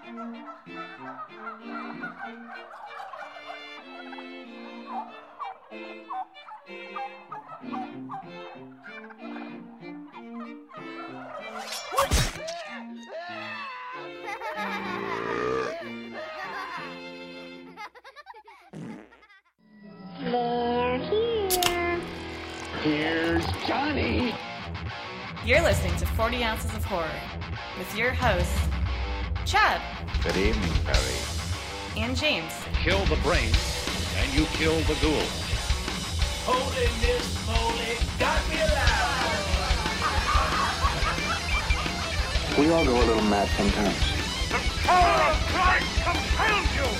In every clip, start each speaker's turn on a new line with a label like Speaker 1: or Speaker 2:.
Speaker 1: They're here.
Speaker 2: Here's Johnny.
Speaker 3: You're listening to 40 Ounces of Horror with your hosts, Chad
Speaker 2: Good evening, Perry.
Speaker 3: and James.
Speaker 2: Kill the brain, and you kill the ghoul.
Speaker 4: Holy Miss Molly got me alive.
Speaker 5: We all go a little mad sometimes.
Speaker 2: The power of Christ compels you!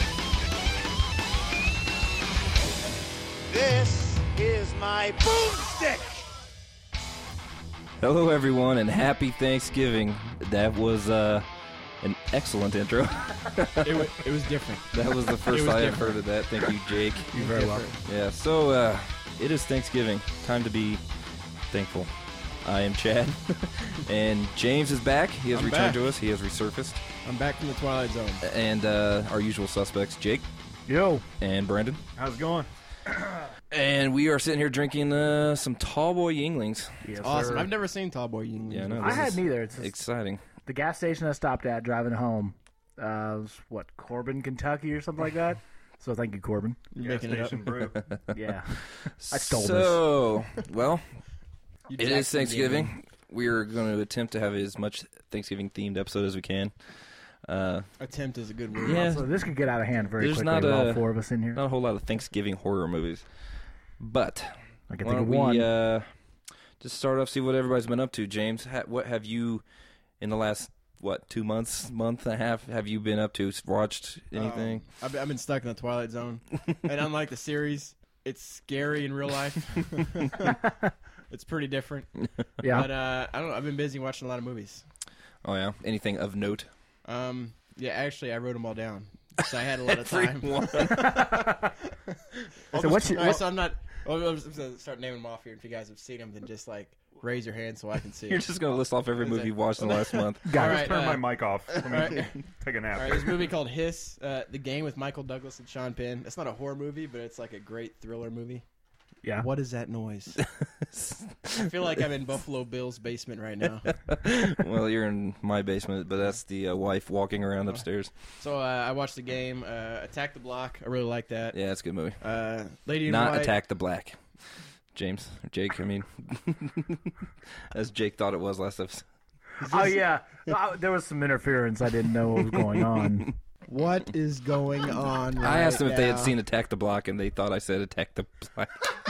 Speaker 2: This is my boomstick!
Speaker 6: Hello, everyone, and happy Thanksgiving. That was an excellent intro.
Speaker 7: It was different.
Speaker 6: That was the first I have heard of that. Thank you, Jake.
Speaker 7: You're very welcome.
Speaker 6: Yeah, so it is Thanksgiving. Time to be thankful. I am Chad, and James is back. He has
Speaker 7: I'm
Speaker 6: returned
Speaker 7: back.
Speaker 6: to us. He has resurfaced.
Speaker 7: I'm back from the Twilight Zone.
Speaker 6: And our usual suspects, Jake
Speaker 8: Yo,
Speaker 6: and Brandon.
Speaker 8: how's it going?
Speaker 6: And we are sitting here drinking some Tallboy Yinglings.
Speaker 8: Yes,
Speaker 7: Awesome.
Speaker 8: sir.
Speaker 7: I've never seen Tallboy Yingling.
Speaker 6: Yeah, no,
Speaker 8: I
Speaker 6: this
Speaker 8: had
Speaker 6: is
Speaker 8: neither. It's just
Speaker 6: exciting.
Speaker 8: the gas station I stopped at driving home. Was what, Corbin, Kentucky, or something like that. So thank you, Corbin.
Speaker 7: You're making it up.
Speaker 8: Yeah, I stole this.
Speaker 6: So, well,
Speaker 7: You
Speaker 6: it is
Speaker 7: Jackson
Speaker 6: Thanksgiving.
Speaker 7: Gaming.
Speaker 6: We are going to attempt to have as much Thanksgiving-themed episode as we can.
Speaker 7: Attempt is a good word.
Speaker 6: Yeah.
Speaker 8: So this could get out of hand very
Speaker 6: There's
Speaker 8: quickly
Speaker 6: not
Speaker 8: with all
Speaker 6: a-
Speaker 8: four of us in here.
Speaker 6: Not a whole lot of Thanksgiving horror movies. But
Speaker 8: I can
Speaker 6: why
Speaker 8: think of
Speaker 6: don't
Speaker 8: one.
Speaker 6: we just start off, see what everybody's been up to. James, what have you, in the last, 2 months, month and a half, have you been up to? Watched anything?
Speaker 7: I've been stuck in the Twilight Zone. And unlike the series, it's scary in real life. It's pretty different.
Speaker 8: Yeah.
Speaker 7: But I don't know. I've been busy watching a lot of movies.
Speaker 6: Oh, yeah? Anything of note?
Speaker 7: Yeah, actually, I wrote them all down. So I had a lot of time.
Speaker 8: So what's your,
Speaker 7: All right, so I'm not... I'm just going to start naming them off here. If you guys have seen them, then just, raise your hand so I can see.
Speaker 6: You're just going to list off every movie you've watched in the last month.
Speaker 8: Got
Speaker 7: All
Speaker 8: it.
Speaker 7: right,
Speaker 9: Turn my mic off. Let me
Speaker 7: right.
Speaker 9: take a nap.
Speaker 7: All right, there's a movie called Hiss, The Game with Michael Douglas and Sean Penn. It's not a horror movie, but it's like a great thriller movie.
Speaker 8: Yeah.
Speaker 7: What is that noise? I feel like I'm in Buffalo Bill's basement right now.
Speaker 6: Well, you're in my basement, but that's the wife walking around upstairs.
Speaker 7: So I watched the game, Attack the Block. I really like that.
Speaker 6: Yeah, it's a good movie.
Speaker 7: Lady in
Speaker 6: Not
Speaker 7: White.
Speaker 6: Attack the Black. James, or Jake, I mean. As Jake thought it was last episode.
Speaker 8: Oh yeah. There was some interference. I didn't know what was going on.
Speaker 7: What is going on right
Speaker 6: I asked them if they had
Speaker 7: now?
Speaker 6: seen Attack the Block, and they thought I said Attack the Black.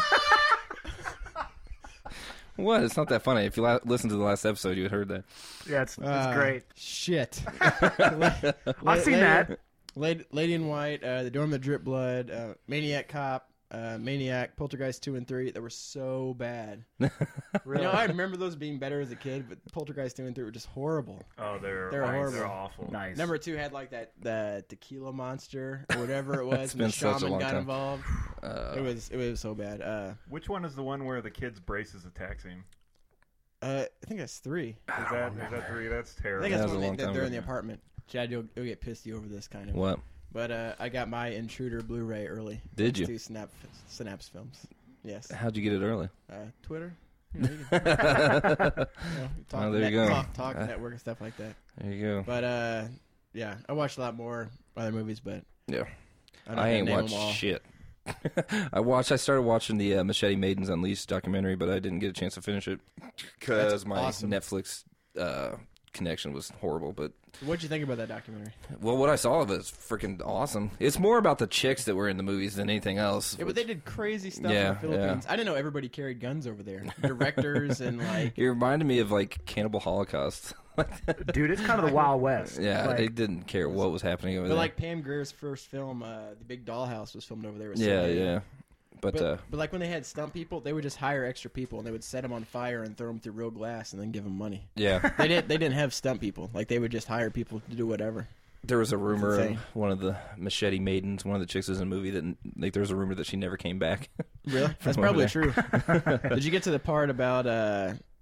Speaker 6: What? It's not that funny. If you listened to the last episode, you had heard that.
Speaker 8: Yeah, it's great.
Speaker 7: Shit.
Speaker 8: I've seen that.
Speaker 7: Lady in White, The Dorm That Drip Blood, Maniac Cop, Maniac, Poltergeist 2 and 3. They were so bad.
Speaker 8: Really?
Speaker 7: You know, I remember those being better as a kid, but Poltergeist 2 and 3 were just horrible.
Speaker 9: Oh, they're
Speaker 7: horrible.
Speaker 9: They're awful.
Speaker 8: Nice.
Speaker 7: Number 2 had the tequila monster or whatever it was, and
Speaker 6: been
Speaker 7: the
Speaker 6: such a
Speaker 7: shaman
Speaker 6: long
Speaker 7: got
Speaker 6: time.
Speaker 7: involved. It was so bad.
Speaker 9: Which one is the one where the kid's braces attacks him?
Speaker 7: I think that's 3.
Speaker 9: Is that 3? That's
Speaker 7: I
Speaker 9: terrible.
Speaker 7: think
Speaker 6: That
Speaker 7: that's
Speaker 6: was a
Speaker 7: when
Speaker 6: long time
Speaker 7: they're in
Speaker 6: ago.
Speaker 7: the apartment. Chad, you'll get pissed over this kind of.
Speaker 6: What?
Speaker 7: But I got my Intruder Blu-ray early.
Speaker 6: Did you?
Speaker 7: Thanks to Synapse Films. Yes.
Speaker 6: How'd you get it early?
Speaker 7: Twitter. You know, you can-
Speaker 6: Oh, there you go.
Speaker 7: Talk network and stuff like that.
Speaker 6: There you go.
Speaker 7: But yeah, I watched a lot more other movies, but
Speaker 6: Yeah.
Speaker 7: I'm not
Speaker 6: I
Speaker 7: gonna
Speaker 6: ain't
Speaker 7: name
Speaker 6: watched
Speaker 7: them all.
Speaker 6: shit. I started watching the Machete Maidens Unleashed documentary, but I didn't get a chance to finish it because
Speaker 7: That's
Speaker 6: my
Speaker 7: awesome.
Speaker 6: Netflix connection was horrible. But
Speaker 7: What'd you think about that documentary?
Speaker 6: well, what I saw of it is freaking awesome. It's more about the chicks that were in the movies than anything else.
Speaker 7: Yeah, but they did crazy stuff
Speaker 6: Yeah,
Speaker 7: in the Philippines. I didn't know everybody carried guns over there. Directors and like.
Speaker 6: It reminded me of like Cannibal Holocaust.
Speaker 8: Dude, it's kind of the Wild West.
Speaker 6: Yeah,
Speaker 8: Like,
Speaker 6: they didn't care what was happening over
Speaker 7: But
Speaker 6: there.
Speaker 7: like Pam Grier's first film, The Big Dollhouse, was filmed over there. With
Speaker 6: yeah,
Speaker 7: Sylvia.
Speaker 6: yeah. But
Speaker 7: But like when they had stunt people, they would just hire extra people and they would set them on fire and throw them through real glass and then give them money.
Speaker 6: yeah,
Speaker 7: They didn't have stunt people. Like they would just hire people to do whatever.
Speaker 6: there was a rumor of
Speaker 7: insane.
Speaker 6: one of the Machete Maidens, one of the chicks was in a movie that like there was a rumor that she never came back.
Speaker 7: Really? That's
Speaker 6: From
Speaker 7: probably
Speaker 6: over
Speaker 7: true. Did you get to the part about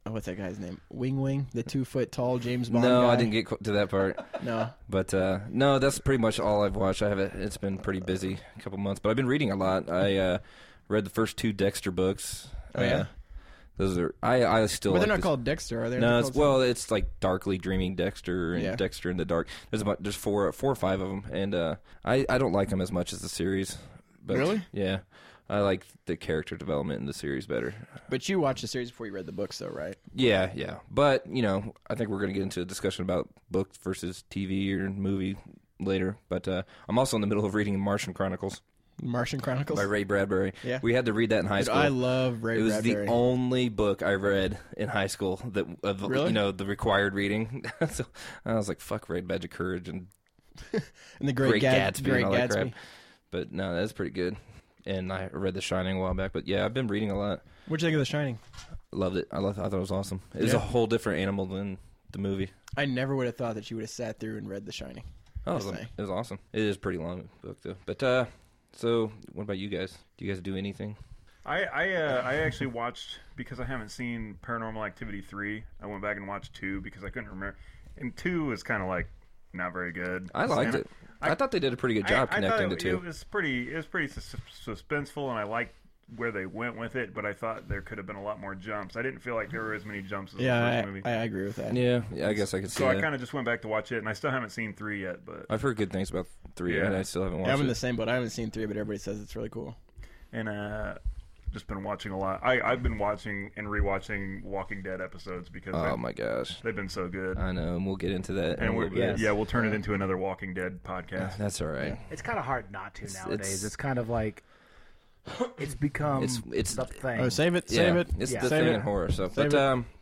Speaker 7: what's that guy's name? Wing, the 2-foot tall James Bond
Speaker 6: No,
Speaker 7: guy.
Speaker 6: I didn't get to that part.
Speaker 7: No.
Speaker 6: But no, that's pretty much all I've watched. It's been pretty busy a couple months, but I've been reading a lot. I read the first 2 Dexter books.
Speaker 7: Oh, yeah?
Speaker 6: Those are I still.
Speaker 7: But
Speaker 6: like
Speaker 7: they're not
Speaker 6: this.
Speaker 7: called Dexter, are they?
Speaker 6: No,
Speaker 7: They're
Speaker 6: it's like Darkly Dreaming Dexter and
Speaker 7: Yeah.
Speaker 6: Dexter in the Dark. There's 4 or 5 of them, and I don't like them as much as the series. But,
Speaker 7: Really?
Speaker 6: Yeah, I like the character development in the series better.
Speaker 7: But you watched the series before you read the books, though, right?
Speaker 6: Yeah. But I think we're going to get into a discussion about books versus TV or movie later. But I'm also in the middle of reading Martian Chronicles
Speaker 7: Martian Chronicles?
Speaker 6: by Ray Bradbury.
Speaker 7: Yeah.
Speaker 6: We had to read that in high
Speaker 7: Dude,
Speaker 6: school.
Speaker 7: I love Ray
Speaker 6: It was
Speaker 7: Bradbury.
Speaker 6: the only book I read in high school that
Speaker 7: Really?
Speaker 6: the required reading. So I was like, "Fuck Red Badge of Courage" and
Speaker 7: And the Great
Speaker 6: Gatsby
Speaker 7: Great
Speaker 6: and all that
Speaker 7: Gatsby.
Speaker 6: crap. But no, that's pretty good. And I read The Shining a while back. But yeah, I've been reading a lot.
Speaker 7: What'd you think of The Shining?
Speaker 6: Loved it. I thought it was awesome. It was
Speaker 7: Yeah.
Speaker 6: a whole different animal than the movie.
Speaker 7: I never would have thought that you would have sat through and read The Shining.
Speaker 6: Oh,
Speaker 7: Just saying.
Speaker 6: it was awesome. It is a pretty long book though. But so what about you guys? Do you guys do anything?
Speaker 9: I actually watched, because I haven't seen Paranormal Activity 3. I went back and watched 2 because I couldn't remember. And 2 was kind of like not very good.
Speaker 6: I liked it. I thought they did a pretty good job connecting the two.
Speaker 9: It was pretty suspenseful, and I liked where they went with it. But I thought there could have been a lot more jumps. I didn't feel like there were as many jumps as the first movie.
Speaker 7: I agree with that.
Speaker 6: Yeah, I guess I could see
Speaker 9: So
Speaker 6: that.
Speaker 9: I kind of just went back to watch it, and I still haven't seen 3 yet. But
Speaker 6: I've heard good things about 3,
Speaker 9: Yeah.
Speaker 6: and I still haven't watched
Speaker 7: I'm in
Speaker 6: it.
Speaker 7: the same boat. I haven't seen 3, but everybody says it's really cool.
Speaker 9: and just been watching a lot. I've been watching and rewatching Walking Dead episodes because
Speaker 6: Oh my gosh,
Speaker 9: they've been so good.
Speaker 6: I know, and we'll get into that in a
Speaker 9: And
Speaker 6: little bit.
Speaker 9: we'll turn it into another Walking Dead podcast.
Speaker 6: That's all right.
Speaker 8: It's kind of hard not to nowadays.
Speaker 6: it's-
Speaker 8: It's kind of like it's become
Speaker 6: It's
Speaker 8: the thing.
Speaker 7: Oh, save it.
Speaker 6: Yeah,
Speaker 7: Save it.
Speaker 6: it's
Speaker 8: Yeah.
Speaker 6: the
Speaker 7: Save
Speaker 6: thing
Speaker 7: it.
Speaker 6: in horror stuff.
Speaker 7: Save
Speaker 6: But
Speaker 7: it.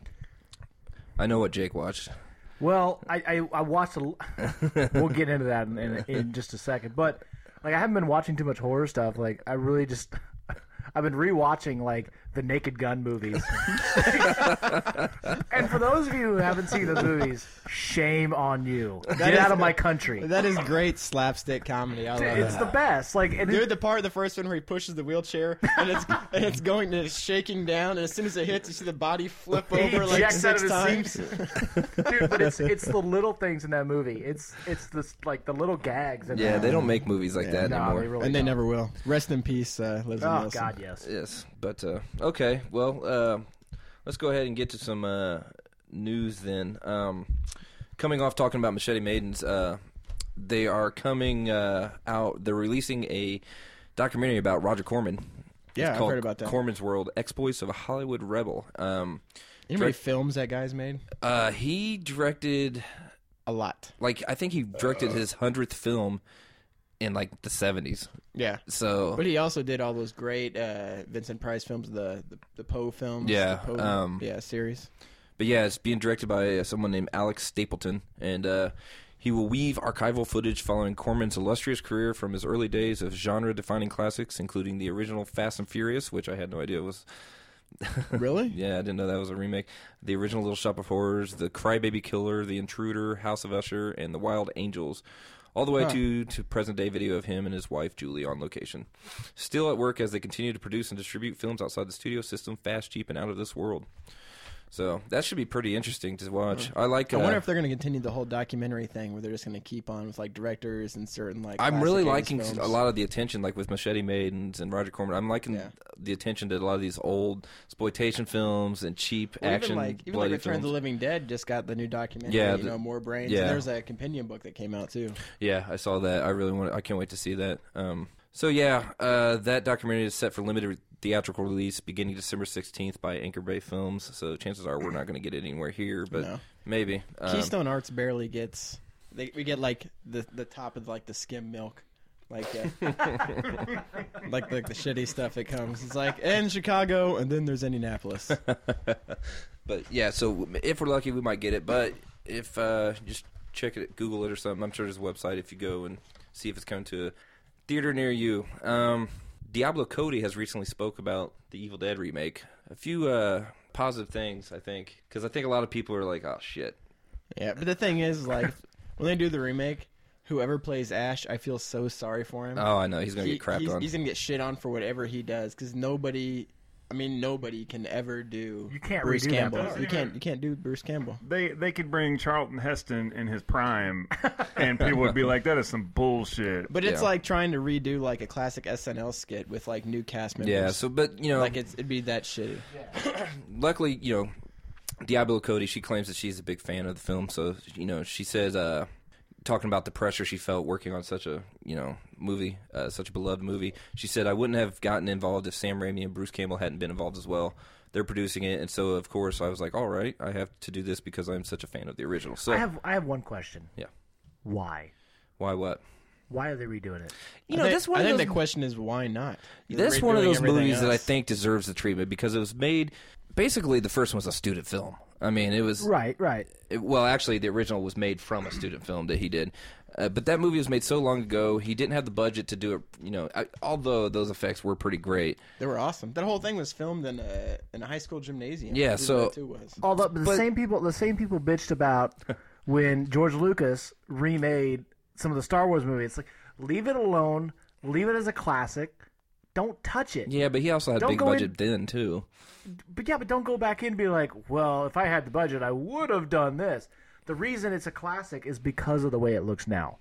Speaker 6: I know what Jake watched.
Speaker 8: Well, I watched. We'll get into that in just a second. But like, I haven't been watching too much horror stuff. Like, I really just. I've been rewatching like the Naked Gun movies. And for those of you who haven't seen those movies, shame on you. Get out of my country.
Speaker 7: That is great slapstick comedy. I love
Speaker 8: It's the
Speaker 7: that.
Speaker 8: best. Like, and
Speaker 7: Dude, the part of the first one where he pushes the wheelchair and it's shaking down, and as soon as it hits, you see the body flip
Speaker 8: He
Speaker 7: over like
Speaker 8: ejects out
Speaker 7: 6
Speaker 8: of
Speaker 7: times.
Speaker 8: his dude, but it's the little things in that movie. It's this like the little gags. In
Speaker 6: Yeah,
Speaker 8: that.
Speaker 6: they don't make movies like that
Speaker 8: No,
Speaker 6: anymore.
Speaker 8: they really
Speaker 7: And they
Speaker 8: don't.
Speaker 7: never will. Rest in peace, Leslie
Speaker 8: Oh
Speaker 7: Nielsen.
Speaker 8: God, yes.
Speaker 6: Yes, but okay. Well, let's go ahead and get to some news then. Coming off talking about Machete Maidens, they are coming out. They're releasing a documentary about Roger Corman.
Speaker 7: Yeah,
Speaker 6: It's
Speaker 7: I've
Speaker 6: called
Speaker 7: heard about that.
Speaker 6: Corman's World: Exploits of a Hollywood Rebel.
Speaker 7: You know how many films that guy's made?
Speaker 6: He directed,
Speaker 7: A lot.
Speaker 6: like, I think he directed his 100th film in like the 70s.
Speaker 7: Yeah.
Speaker 6: So
Speaker 7: But he also did all those great Vincent Price films, the Poe films.
Speaker 6: Yeah,
Speaker 7: the Poe, series.
Speaker 6: But yeah, it's being directed by someone named Alex Stapleton, and he will weave archival footage following Corman's illustrious career from his early days of genre-defining classics, including the original Fast and Furious, which I had no idea was...
Speaker 7: Really?
Speaker 6: Yeah, I didn't know that was a remake. The original Little Shop of Horrors, The Crybaby Killer, The Intruder, House of Usher, and The Wild Angels, all the way to present-day video of him and his wife, Julie, on location. Still at work as they continue to produce and distribute films outside the studio system, fast, cheap, and out of this world. So that should be pretty interesting to watch. I like.
Speaker 7: I wonder if they're going to continue the whole documentary thing where they're just going to keep on with like directors and certain like.
Speaker 6: I'm really
Speaker 7: classic
Speaker 6: liking
Speaker 7: 80s films.
Speaker 6: a lot of the attention, like with Machete Maidens and Roger Corman. I'm liking
Speaker 7: Yeah.
Speaker 6: the attention to a lot of these old exploitation films and cheap
Speaker 7: Well,
Speaker 6: action
Speaker 7: even like
Speaker 6: bloody
Speaker 7: Return of the
Speaker 6: films.
Speaker 7: Living Dead just got the new documentary.
Speaker 6: Yeah,
Speaker 7: More Brains.
Speaker 6: yeah.
Speaker 7: And there's a companion book that came out too.
Speaker 6: Yeah, I saw that. I can't wait to see that. So yeah, that documentary is set for limited theatrical release beginning December 16th by Anchor Bay Films. So chances are we're not going to get it anywhere here, but
Speaker 7: No.
Speaker 6: maybe.
Speaker 7: Keystone Arts barely gets. We get like the top of like the skim milk. Like, like the shitty stuff that comes. It's like, and Chicago, and then there's Indianapolis.
Speaker 6: But yeah, so if we're lucky, we might get it. But if just check it, Google it or something. I'm sure there's a website if you go and see if it's coming to a theater near you. Diablo Cody has recently spoke about the Evil Dead remake. A few positive things, I think, because I think a lot of people are like, "Oh shit."
Speaker 7: Yeah, but the thing is, like, when they do the remake, whoever plays Ash, I feel so sorry for him.
Speaker 6: Oh, I know he's gonna get crapped on.
Speaker 7: He's gonna get shit on for whatever he does because nobody I mean, nobody can ever do.
Speaker 8: You can't
Speaker 7: Bruce
Speaker 8: redo that
Speaker 7: Campbell.
Speaker 8: part.
Speaker 7: You can't do Bruce Campbell.
Speaker 9: They could bring Charlton Heston in his prime, and people would be like, "That is some bullshit."
Speaker 7: But it's
Speaker 6: Yeah.
Speaker 7: like trying to redo like a classic SNL skit with like new cast members.
Speaker 6: Yeah. So, but
Speaker 7: like it'd be that shitty.
Speaker 6: luckily, Diablo Cody, she claims that she's a big fan of the film. So, she says, talking about the pressure she felt working on such a, movie, such a beloved movie, she said, I wouldn't have gotten involved if Sam Raimi and Bruce Campbell hadn't been involved as well. They're producing it, and so of course I was like, all right, I have to do this because I'm such a fan of the original. So
Speaker 8: I have one question.
Speaker 6: Yeah.
Speaker 8: Why?
Speaker 6: Why what?
Speaker 8: Why are they redoing it?
Speaker 6: That's one
Speaker 7: I
Speaker 6: of
Speaker 7: think
Speaker 6: those.
Speaker 7: the question is why not?
Speaker 6: That's one of those movies that I
Speaker 7: else.
Speaker 6: think deserves the treatment because it was made. Basically, the first one was a student film. I mean, it was
Speaker 8: Right.
Speaker 6: well, actually, the original was made from a student film that he did. But that movie was made so long ago, he didn't have the budget to do it. Although those effects were pretty great.
Speaker 7: They were awesome. That whole thing was filmed in a high school gymnasium.
Speaker 6: Yeah,
Speaker 7: That's
Speaker 6: so-
Speaker 7: what that too was.
Speaker 8: Although the same people bitched about when George Lucas remade some of the Star Wars movies. It's like, leave it alone, leave it as a classic, don't touch it.
Speaker 6: Yeah, but he also had
Speaker 8: Don't
Speaker 6: big
Speaker 8: go
Speaker 6: budget
Speaker 8: in-
Speaker 6: then too.
Speaker 8: But don't go back in and be like, well, if I had the budget, I would have done this. The reason it's a classic is because of the way it looks now.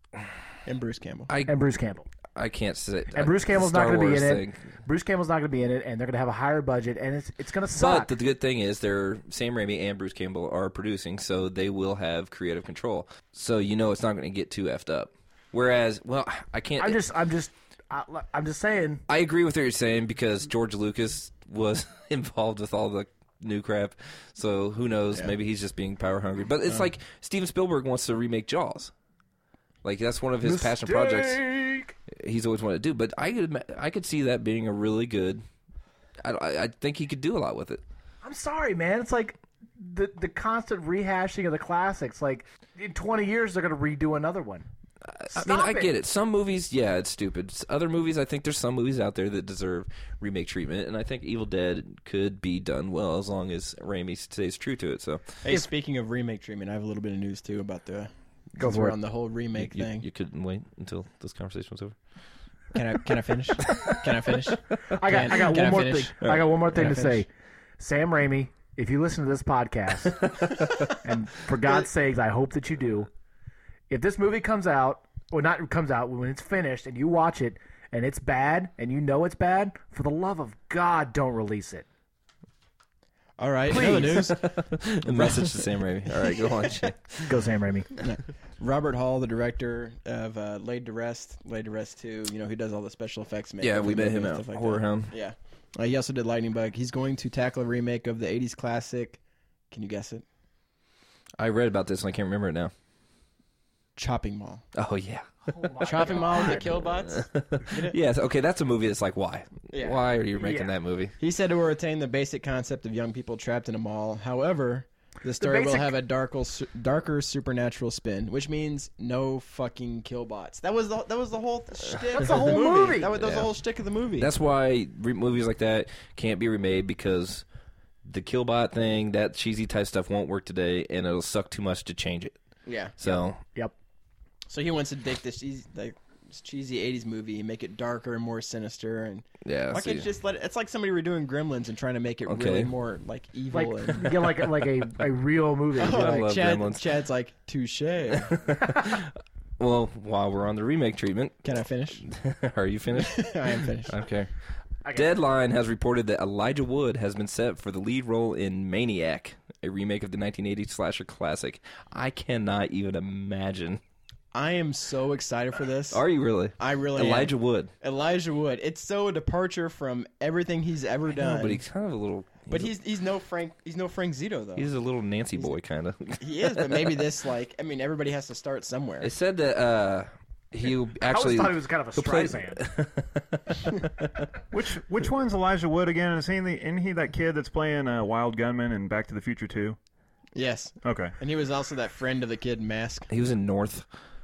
Speaker 7: And Bruce Campbell.
Speaker 8: And Bruce Campbell.
Speaker 6: I can't say.
Speaker 8: And Bruce Campbell's not
Speaker 6: Star
Speaker 8: going to be
Speaker 6: Wars
Speaker 8: in
Speaker 6: thing.
Speaker 8: it. Bruce Campbell's not going to be in it, and they're going to have a higher budget, and it's going to suck.
Speaker 6: But the good thing is, Sam Raimi and Bruce Campbell are producing, so they will have creative control. So it's not going to get too effed up. Whereas, well, I can't.
Speaker 8: I'm just saying.
Speaker 6: I agree with what you're saying because George Lucas was involved with all the new crap. So who knows? Maybe he's just being power hungry. But it's like Steven Spielberg wants to remake Jaws. Like that's one of his passion projects. He's always wanted to do. But I could see that being a really good. I think he could do a lot with it.
Speaker 8: I'm sorry, man. It's like the constant rehashing of the classics. Like in 20 years, they're going to redo another one.
Speaker 6: I get it. Some movies, yeah, it's stupid. Other movies, I think there's some movies out there that deserve remake treatment, and I think Evil Dead could be done well as long as Raimi stays true to it. So,
Speaker 7: Hey, speaking of remake treatment, I have a little bit of news too about the.
Speaker 8: Go
Speaker 7: since
Speaker 8: for
Speaker 7: we're
Speaker 8: it.
Speaker 7: on the whole remake thing.
Speaker 6: You couldn't wait until this conversation was over.
Speaker 7: Can I finish? Can I finish?
Speaker 8: I got
Speaker 7: Can
Speaker 8: one
Speaker 7: I
Speaker 8: more
Speaker 7: finish?
Speaker 8: thing. I got one more thing
Speaker 7: Can I
Speaker 8: to
Speaker 7: finish?
Speaker 8: say. Sam Raimi, if you listen to this podcast, and for God's sakes, I hope that you do. If this movie comes out, or not comes out, when it's finished and you watch it and it's bad and you know it's bad, for the love of God, don't release it.
Speaker 7: All right. Another news.
Speaker 6: The message to Sam Raimi. All right, go on. Shane.
Speaker 8: Go, Sam Raimi.
Speaker 7: Robert Hall, the director of Laid to Rest 2, who does all the special effects.
Speaker 6: Yeah, we met him
Speaker 7: and
Speaker 6: at
Speaker 7: stuff like
Speaker 6: Horror
Speaker 7: that.
Speaker 6: Hound.
Speaker 7: Yeah. He also did Lightning Bug. He's going to tackle a remake of the 80s classic. Can you guess it?
Speaker 6: I read about this and I can't remember it now.
Speaker 7: Chopping Mall.
Speaker 6: Oh yeah.
Speaker 7: Chopping Mall with the Killbots?
Speaker 6: Yeah. Okay, that's a movie that's like, why?
Speaker 7: Yeah.
Speaker 6: Why are you making
Speaker 8: Yeah.
Speaker 6: that movie?
Speaker 7: He said it will retain the basic concept of young people trapped in a mall. However, the story will
Speaker 8: basic-
Speaker 7: have a darker supernatural spin, which means no fucking Killbots. That was the whole shtick.
Speaker 8: That's the
Speaker 7: of
Speaker 8: whole movie.
Speaker 7: That was the
Speaker 6: Yeah.
Speaker 7: whole shtick of the movie.
Speaker 6: That's why movies like that can't be remade because the Killbot thing, that cheesy type stuff won't work today, and it'll suck too much to change it.
Speaker 7: yeah.
Speaker 6: So
Speaker 8: Yep.
Speaker 7: So he wants to take this cheesy 80s movie and make it darker and more sinister. And
Speaker 6: yeah,
Speaker 7: why can't you just let it? It's like somebody redoing Gremlins and trying to make it
Speaker 6: Okay.
Speaker 7: really more like evil.
Speaker 8: Like
Speaker 7: and,
Speaker 8: get like a real movie.
Speaker 6: I love
Speaker 7: Chad,
Speaker 6: Gremlins.
Speaker 7: Chad's like, touche.
Speaker 6: well, while we're on the remake treatment,
Speaker 7: Can I finish?
Speaker 6: are you finished?
Speaker 7: I am finished.
Speaker 6: Okay. Deadline has reported that Elijah Wood has been set for the lead role in Maniac, a remake of the 1980 slasher classic. I cannot even imagine.
Speaker 7: I am so excited for this.
Speaker 6: Are you really?
Speaker 7: I really
Speaker 6: Elijah
Speaker 7: am.
Speaker 6: Wood.
Speaker 7: Elijah Wood. It's so a departure from everything he's ever done.
Speaker 6: No, but he's kind of a little.
Speaker 7: But he's no Frank Zito though.
Speaker 6: He's a little Nancy boy, kind of.
Speaker 7: He is, but maybe this everybody has to start somewhere.
Speaker 6: It said that he'll actually.
Speaker 8: I always thought he was kind of a
Speaker 6: he'll play-
Speaker 8: Streisand.
Speaker 9: Which one's Elijah Wood again? Isn't he that kid that's playing Wild Gunman in Back to the Future 2?
Speaker 7: Yes.
Speaker 9: Okay.
Speaker 7: And he was also that friend of the kid in Mask.
Speaker 6: He was in North.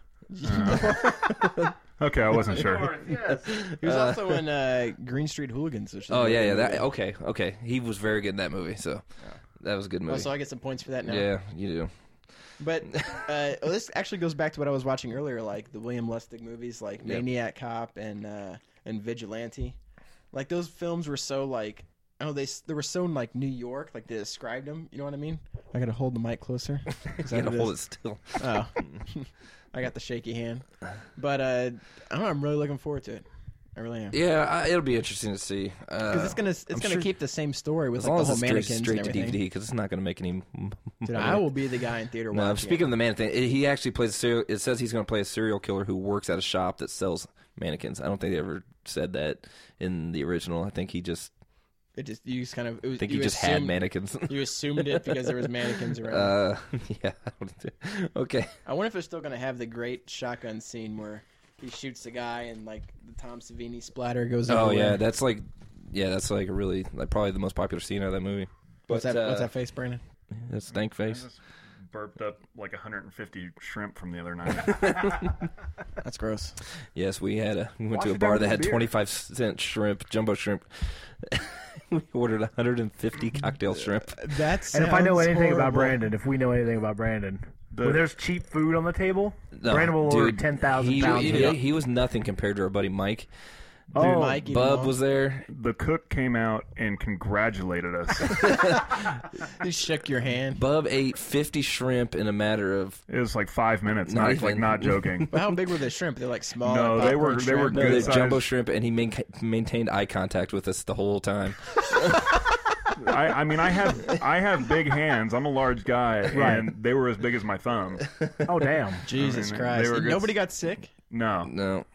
Speaker 9: Okay, I wasn't sure.
Speaker 7: He was also in Green Street Hooligans. Which is
Speaker 6: Oh
Speaker 7: a
Speaker 6: yeah,
Speaker 7: really
Speaker 6: yeah.
Speaker 7: good
Speaker 6: That
Speaker 7: movie.
Speaker 6: okay. He was very good in that movie. So that was a good movie.
Speaker 7: Oh, so I get some points for that now.
Speaker 6: Yeah, you do.
Speaker 7: But this actually goes back to what I was watching earlier, like the William Lustig movies, like
Speaker 6: Yep.
Speaker 7: Maniac Cop and Vigilante. Like those films were so like Oh, they were so in like New York, like they described them. You know what I mean? I gotta hold the mic closer.
Speaker 6: You gotta hold it still.
Speaker 7: Oh, I got the shaky hand. But I don't know. I'm really looking forward to it. I really am.
Speaker 6: Yeah, it'll be interesting to see.
Speaker 7: Because it's gonna keep the same story with
Speaker 6: as
Speaker 7: like
Speaker 6: long
Speaker 7: the
Speaker 6: as
Speaker 7: whole
Speaker 6: it's
Speaker 7: mannequins
Speaker 6: straight
Speaker 7: and
Speaker 6: to
Speaker 7: everything.
Speaker 6: DVD, because it's not going to make any.
Speaker 7: Dude, I will be the guy in theater
Speaker 6: No,
Speaker 7: watching.
Speaker 6: speaking of the mannequin thing, he actually plays a serial. It says he's going to play a serial killer who works at a shop that sells mannequins. I don't think they ever said that in the original. I think he just.
Speaker 7: You just kind of. It was,
Speaker 6: I think
Speaker 7: you
Speaker 6: he just had
Speaker 7: assumed-
Speaker 6: mannequins.
Speaker 7: You assumed it because there was mannequins around.
Speaker 6: Yeah. Okay.
Speaker 7: I wonder if they're still gonna have the great shotgun scene where he shoots the guy and like the Tom Savini splatter goes.
Speaker 6: Oh
Speaker 7: everywhere.
Speaker 6: yeah, that's like a really probably the most popular scene out of that movie.
Speaker 7: What's that face, Brandon?
Speaker 6: That's stank face.
Speaker 9: I just burped up like 150 shrimp from the other night.
Speaker 7: That's gross.
Speaker 6: Yes, we went
Speaker 8: Wash
Speaker 6: to a
Speaker 8: it
Speaker 6: bar
Speaker 8: down
Speaker 6: that
Speaker 8: with
Speaker 6: had
Speaker 8: beer.
Speaker 6: 25-cent shrimp, jumbo shrimp. We ordered 150 cocktail shrimp.
Speaker 7: That's
Speaker 8: And if I know anything about Brandon, if we know anything about Brandon, when there's cheap food on the table,
Speaker 6: No,
Speaker 8: Brandon will order
Speaker 6: dude,
Speaker 8: 10,000 pounds. of it.
Speaker 6: He was nothing compared to our buddy Mike.
Speaker 8: Oh,
Speaker 7: Mike, you
Speaker 6: Bub
Speaker 7: know,
Speaker 6: was there.
Speaker 9: The cook came out and congratulated us.
Speaker 7: he shook your hand.
Speaker 6: Bub ate 50 shrimp in a matter of.
Speaker 9: It was like 5 minutes.
Speaker 6: Not
Speaker 9: Not,
Speaker 6: even.
Speaker 9: like not joking.
Speaker 7: But how big were the shrimp? They're like small.
Speaker 9: No,
Speaker 7: like
Speaker 9: they were-
Speaker 7: popcorn
Speaker 9: they were
Speaker 7: shrimp?
Speaker 6: No,
Speaker 9: good
Speaker 6: the
Speaker 9: size.
Speaker 6: jumbo shrimp, and he maintained eye contact with us the whole time.
Speaker 9: I mean, I have big hands. I'm a large guy,
Speaker 8: Right.
Speaker 9: and they were as big as my thumb.
Speaker 8: Oh, damn.
Speaker 7: Jesus
Speaker 9: I mean,
Speaker 7: Christ!
Speaker 9: they were good-
Speaker 7: Nobody got sick.
Speaker 9: No,
Speaker 6: No.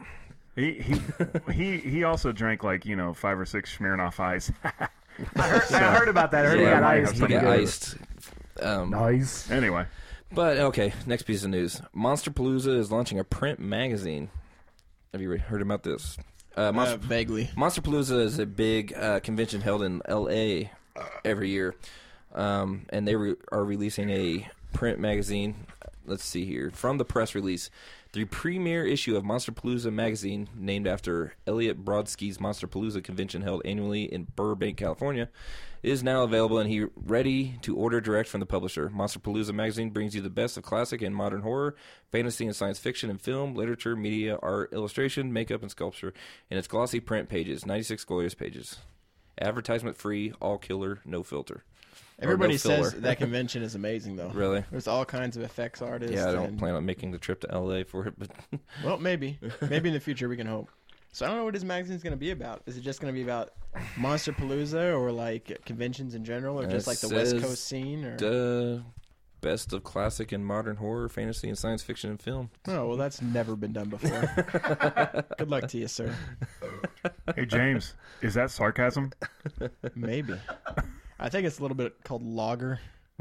Speaker 9: he also drank like 5 or 6 Smirnoff Ice.
Speaker 8: I heard about that. I heard he
Speaker 9: Yeah,
Speaker 8: got
Speaker 9: might
Speaker 8: iced.
Speaker 9: have
Speaker 6: He
Speaker 9: pretty
Speaker 6: got
Speaker 9: good.
Speaker 6: iced.
Speaker 8: Nice.
Speaker 9: Anyway,
Speaker 6: But okay, next piece of news: Monsterpalooza is launching a print magazine. Have you heard about this?
Speaker 7: Vaguely.
Speaker 6: Monsterpalooza is a big convention held in L.A. Every year, and they are releasing a print magazine. Let's see here. From the press release, the premier issue of Monsterpalooza magazine, named after Elliot Brodsky's Monsterpalooza convention held annually in Burbank, California, is now available and ready to order direct from the publisher. Monsterpalooza magazine brings you the best of classic and modern horror, fantasy and science fiction and film, literature, media, art, illustration, makeup, and sculpture in its glossy print pages, 96 glorious pages. Advertisement free, all killer, no filter. Or
Speaker 7: Everybody
Speaker 6: no filler.
Speaker 7: says that convention is amazing, though.
Speaker 6: Really?
Speaker 7: There's all kinds of effects artists.
Speaker 6: Yeah, I don't
Speaker 7: and-
Speaker 6: plan on making the trip to LA for it, but
Speaker 7: Well, maybe in the future we can hope. So I don't know what his magazine's going to be about. Is it just going to be about Monsterpalooza or like conventions in general, or just like the West
Speaker 6: says,
Speaker 7: Coast scene? Or
Speaker 6: best of classic and modern horror, fantasy, and science fiction and film.
Speaker 7: oh, well, that's never been done before. Good luck to you, sir.
Speaker 9: hey James, is that sarcasm?
Speaker 7: Maybe. I think it's a little bit called lager.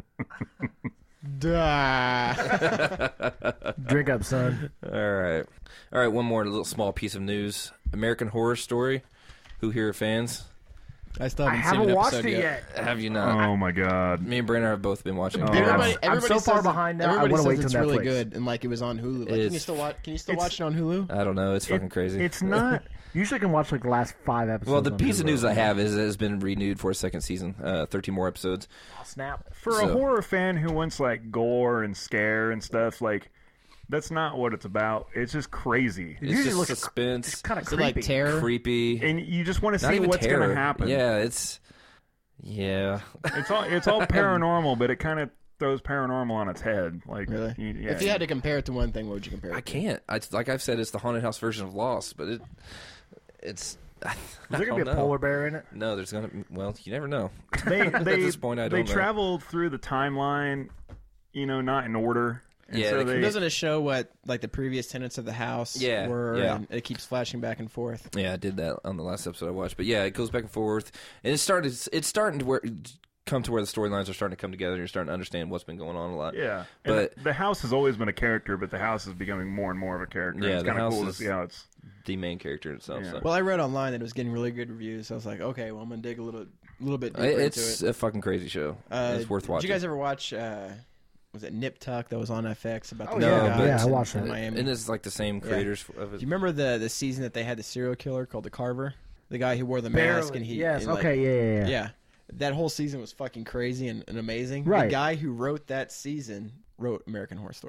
Speaker 7: Duh.
Speaker 8: Drink up, son.
Speaker 6: All right. One more little small piece of news: American Horror Story. Who here are fans?
Speaker 7: I still
Speaker 8: I
Speaker 7: haven't seen
Speaker 8: haven't
Speaker 7: an
Speaker 8: watched
Speaker 7: episode
Speaker 8: it
Speaker 7: yet.
Speaker 8: yet.
Speaker 6: Have you not?
Speaker 9: Oh my God!
Speaker 6: Me and Brandon have both been watching.
Speaker 9: Oh.
Speaker 6: it.
Speaker 7: Everybody,
Speaker 8: I'm
Speaker 7: everybody
Speaker 8: so far
Speaker 7: says
Speaker 8: behind now, I
Speaker 7: Everybody
Speaker 8: wanna
Speaker 7: says
Speaker 8: wait till
Speaker 7: it's really
Speaker 8: Netflix.
Speaker 7: good, and like it was on Hulu. Like, can you
Speaker 6: It's-
Speaker 7: still watch? Can you still
Speaker 9: it's-
Speaker 7: watch it on Hulu?
Speaker 6: I don't know. It's fucking crazy.
Speaker 9: It's not.
Speaker 8: Usually I can watch like the last 5 episodes.
Speaker 6: Well, the
Speaker 8: on
Speaker 6: piece of
Speaker 8: Hulu.
Speaker 6: news I have is it has been renewed for a second season, 13 more episodes.
Speaker 8: Oh, snap.
Speaker 9: For
Speaker 6: So-
Speaker 9: a horror fan who wants like gore and scare and stuff, like that's not what it's about. It's just crazy,
Speaker 6: It's
Speaker 8: usually
Speaker 6: just
Speaker 8: looks-
Speaker 6: suspense,
Speaker 8: It's kind of
Speaker 7: Is it
Speaker 8: creepy.
Speaker 7: like terror?
Speaker 6: creepy.
Speaker 9: and you just want to
Speaker 6: Not
Speaker 9: see
Speaker 6: even
Speaker 9: what's
Speaker 6: terror.
Speaker 9: going to happen.
Speaker 6: Yeah, yeah.
Speaker 9: It's all paranormal, but it kind of throws paranormal on its head. Like,
Speaker 7: Really?
Speaker 9: yeah.
Speaker 7: If you had to compare it to one thing, what would you compare it
Speaker 6: I
Speaker 7: to?
Speaker 6: can't. Like I've said, it's the haunted house version of Lost, but it's.
Speaker 8: Is there going to be a polar bear in it?
Speaker 6: No, there's gonna. Well, you never know.
Speaker 9: they
Speaker 6: At this point, I
Speaker 9: they
Speaker 6: don't know.
Speaker 9: traveled through the timeline, not in order. And
Speaker 6: Yeah,
Speaker 9: so
Speaker 6: they-
Speaker 7: Doesn't it show what like the previous tenants of the house
Speaker 6: Yeah,
Speaker 7: were?
Speaker 6: yeah.
Speaker 7: And it keeps flashing back and forth.
Speaker 6: Yeah, I did that on the last episode I watched. But yeah, it goes back and forth, and it's starting to come to where the storylines are starting to come together. And you're starting to understand what's been going on a lot.
Speaker 9: Yeah,
Speaker 6: But-
Speaker 9: and the house has always been a character, but the house is becoming more and more of a character.
Speaker 6: Yeah,
Speaker 9: it's
Speaker 6: the
Speaker 9: kind of
Speaker 6: house
Speaker 9: cool to
Speaker 6: is-
Speaker 9: see how it's.
Speaker 6: The main character itself.
Speaker 9: Yeah.
Speaker 6: So.
Speaker 7: Well, I read online that it was getting really good reviews. So I was like, okay, well, I'm gonna dig a little bit deeper
Speaker 6: It's
Speaker 7: into it.
Speaker 6: a fucking crazy show. It's worth watching.
Speaker 7: Did you guys ever watch? Was it Nip Tuck that was on FX about the
Speaker 8: Oh,
Speaker 6: No,
Speaker 7: young
Speaker 8: yeah.
Speaker 6: but
Speaker 7: guys
Speaker 8: I
Speaker 7: in-
Speaker 8: watched
Speaker 7: in
Speaker 8: that.
Speaker 7: Miami?
Speaker 6: And it's like the same creators of
Speaker 7: Do
Speaker 6: it.
Speaker 7: you remember the season that they had the serial killer called the Carver, the guy who wore the mask and he?
Speaker 8: Yes.
Speaker 7: and, like,
Speaker 8: Okay. Yeah.
Speaker 7: yeah. That whole season was fucking crazy and amazing.
Speaker 8: Right.
Speaker 7: The guy who wrote that season wrote American Horror Story.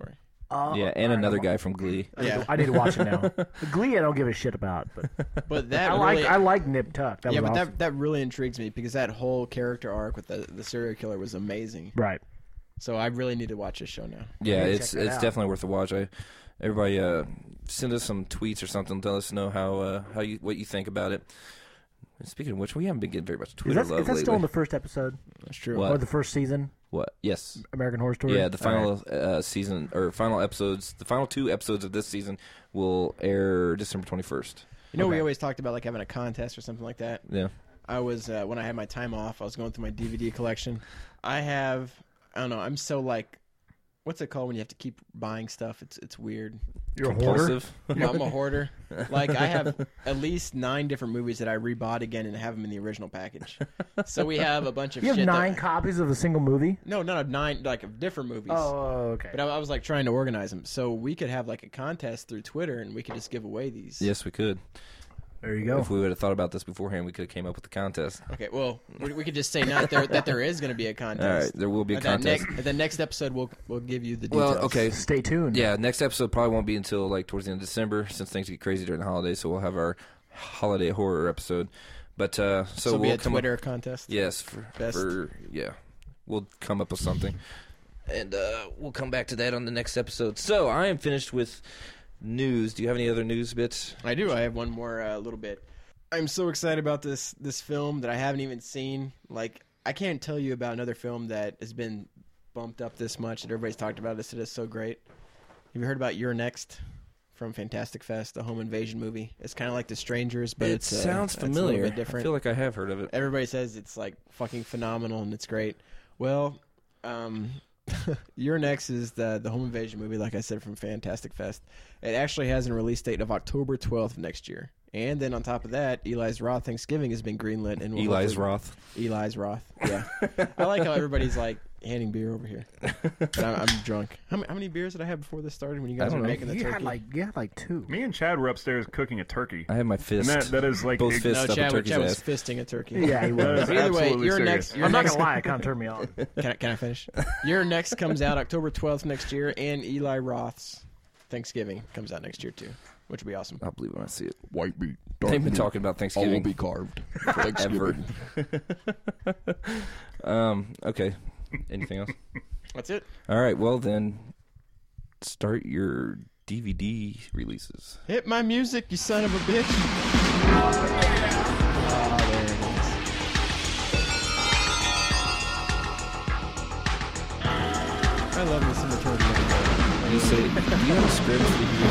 Speaker 6: Yeah, and another guy from Glee.
Speaker 7: Yeah.
Speaker 8: I need to watch it now. The Glee, I don't give a shit about,
Speaker 7: But that
Speaker 8: I like Nip Tuck. That
Speaker 7: yeah,
Speaker 8: was
Speaker 7: but
Speaker 8: awesome.
Speaker 7: that really intrigues me because that whole character arc with the serial killer was amazing.
Speaker 8: Right.
Speaker 7: So I really need to watch this show now.
Speaker 6: Yeah,
Speaker 8: gotta
Speaker 6: it's
Speaker 8: check that out.
Speaker 6: definitely worth a watch. Everybody send us some tweets or something. Tell us know what you think about it. And speaking of which, we haven't been getting very much Twitter
Speaker 8: Is
Speaker 6: love
Speaker 8: that
Speaker 6: lately.
Speaker 8: still in the first episode
Speaker 7: That's true.
Speaker 6: What?
Speaker 8: or the first season?
Speaker 6: What? Yes.
Speaker 8: American Horror Story.
Speaker 6: Yeah, the final season or final episodes. The final 2 episodes of this season will air December 21st.
Speaker 7: You know, we
Speaker 8: Okay.
Speaker 7: always talked about like having a contest or something like that.
Speaker 6: Yeah.
Speaker 7: I was when I had my time off, I was going through my DVD collection. I don't know. I'm so like, what's it called when you have to keep buying stuff? It's weird.
Speaker 8: You're a hoarder.
Speaker 6: Compulsive.
Speaker 7: I'm a hoarder. Like I have at least 9 different movies that I rebought again and have them in the original package. So we have a bunch of
Speaker 8: You have
Speaker 7: shit
Speaker 8: 9
Speaker 7: that,
Speaker 8: copies of a single movie?
Speaker 7: No, 9 like of different movies.
Speaker 8: Oh, okay.
Speaker 7: But I was like trying to organize them, so we could have like a contest through Twitter, and we could just give away these.
Speaker 6: Yes, we could.
Speaker 8: There you go.
Speaker 6: If we would have thought about this beforehand, we could have came up with the contest.
Speaker 7: Okay, well, we could just say now that there is going to be a contest.
Speaker 6: All right, there will be a
Speaker 7: At
Speaker 6: contest.
Speaker 7: the next episode, we'll give you the details.
Speaker 6: Well, okay.
Speaker 8: Stay tuned.
Speaker 6: Yeah, next episode probably won't be until like towards the end of December, since things get crazy during the holidays. So we'll have our holiday horror episode. But so
Speaker 7: So
Speaker 6: we'll
Speaker 7: be a
Speaker 6: come
Speaker 7: Twitter
Speaker 6: up,
Speaker 7: contest.
Speaker 6: yes,
Speaker 7: Best.
Speaker 6: we'll come up with something, and we'll come back to that on the next episode. So I am finished with news. Do you have any other news bits?
Speaker 7: I do. I have one more little bit. I'm so excited about this film that I haven't even seen. Like, I can't tell you about another film that has been bumped up this much that everybody's talked about. It is so great. Have you heard about You're Next from Fantastic Fest, the home invasion movie? It's kind of like The Strangers, but
Speaker 6: It sounds
Speaker 7: it's a little
Speaker 6: familiar.
Speaker 7: bit different.
Speaker 6: I feel like I have heard of it.
Speaker 7: Everybody says it's like fucking phenomenal and it's great. Well, Your Next is the home invasion movie, like I said, from Fantastic Fest. It actually has a release date of October 12th next year. And then on top of that, Eli's Roth Thanksgiving has been greenlit. And
Speaker 6: Eli's Roth.
Speaker 7: Eli's Roth, yeah. I like how everybody's like handing beer over here. But I'm drunk. How many beers did I have before this started when you guys
Speaker 6: I
Speaker 7: were
Speaker 6: don't know.
Speaker 7: making the
Speaker 8: You
Speaker 7: turkey?
Speaker 8: had like 2.
Speaker 9: Me and Chad were upstairs cooking a turkey.
Speaker 6: I have my fist.
Speaker 9: And that is like
Speaker 6: both fists
Speaker 7: No,
Speaker 6: up a
Speaker 7: Chad
Speaker 6: turkey's
Speaker 7: was
Speaker 6: ass.
Speaker 7: fisting a turkey.
Speaker 8: Yeah, he
Speaker 9: That
Speaker 8: was.
Speaker 9: is
Speaker 7: But either way,
Speaker 9: absolutely
Speaker 7: You're
Speaker 9: serious.
Speaker 7: Next. Your
Speaker 8: I'm not
Speaker 7: next
Speaker 8: gonna lie, it kind of turned me on.
Speaker 7: Can I finish? Your Next comes out October 12th next year, and Eli Roth's Thanksgiving comes out next year too, which would be awesome.
Speaker 6: I'll believe when I see it.
Speaker 7: White meat.
Speaker 6: They've been talking about Thanksgiving.
Speaker 7: carved.
Speaker 6: Ever. Okay. Anything else?
Speaker 7: That's it.
Speaker 6: All right. Well, then, start your DVD releases.
Speaker 7: Hit my music, you son of a bitch. Oh, there it is. I love this in the turkey.
Speaker 6: You say, do you have a script?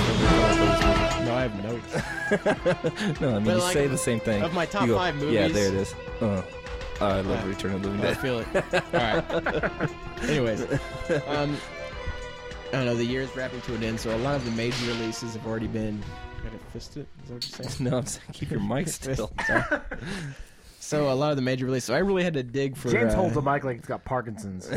Speaker 7: No, I have notes.
Speaker 6: No, I mean,
Speaker 7: But
Speaker 6: you
Speaker 7: like,
Speaker 6: say the same thing.
Speaker 7: of my top
Speaker 6: You go,
Speaker 7: 5
Speaker 6: Yeah,
Speaker 7: movies-
Speaker 6: there it is. I love
Speaker 7: Yeah.
Speaker 6: Return of the Living
Speaker 7: I
Speaker 6: Dead.
Speaker 7: feel it. All right. Anyways, I don't know. The year's wrapping to an end, so a lot of the major releases have already been. Got to fist it? Is that what you're saying?
Speaker 6: No, I'm saying keep your mic still.
Speaker 7: Sorry. So a lot of the major releases. So I really had to dig for.
Speaker 8: James holds the mic like it's got Parkinson's.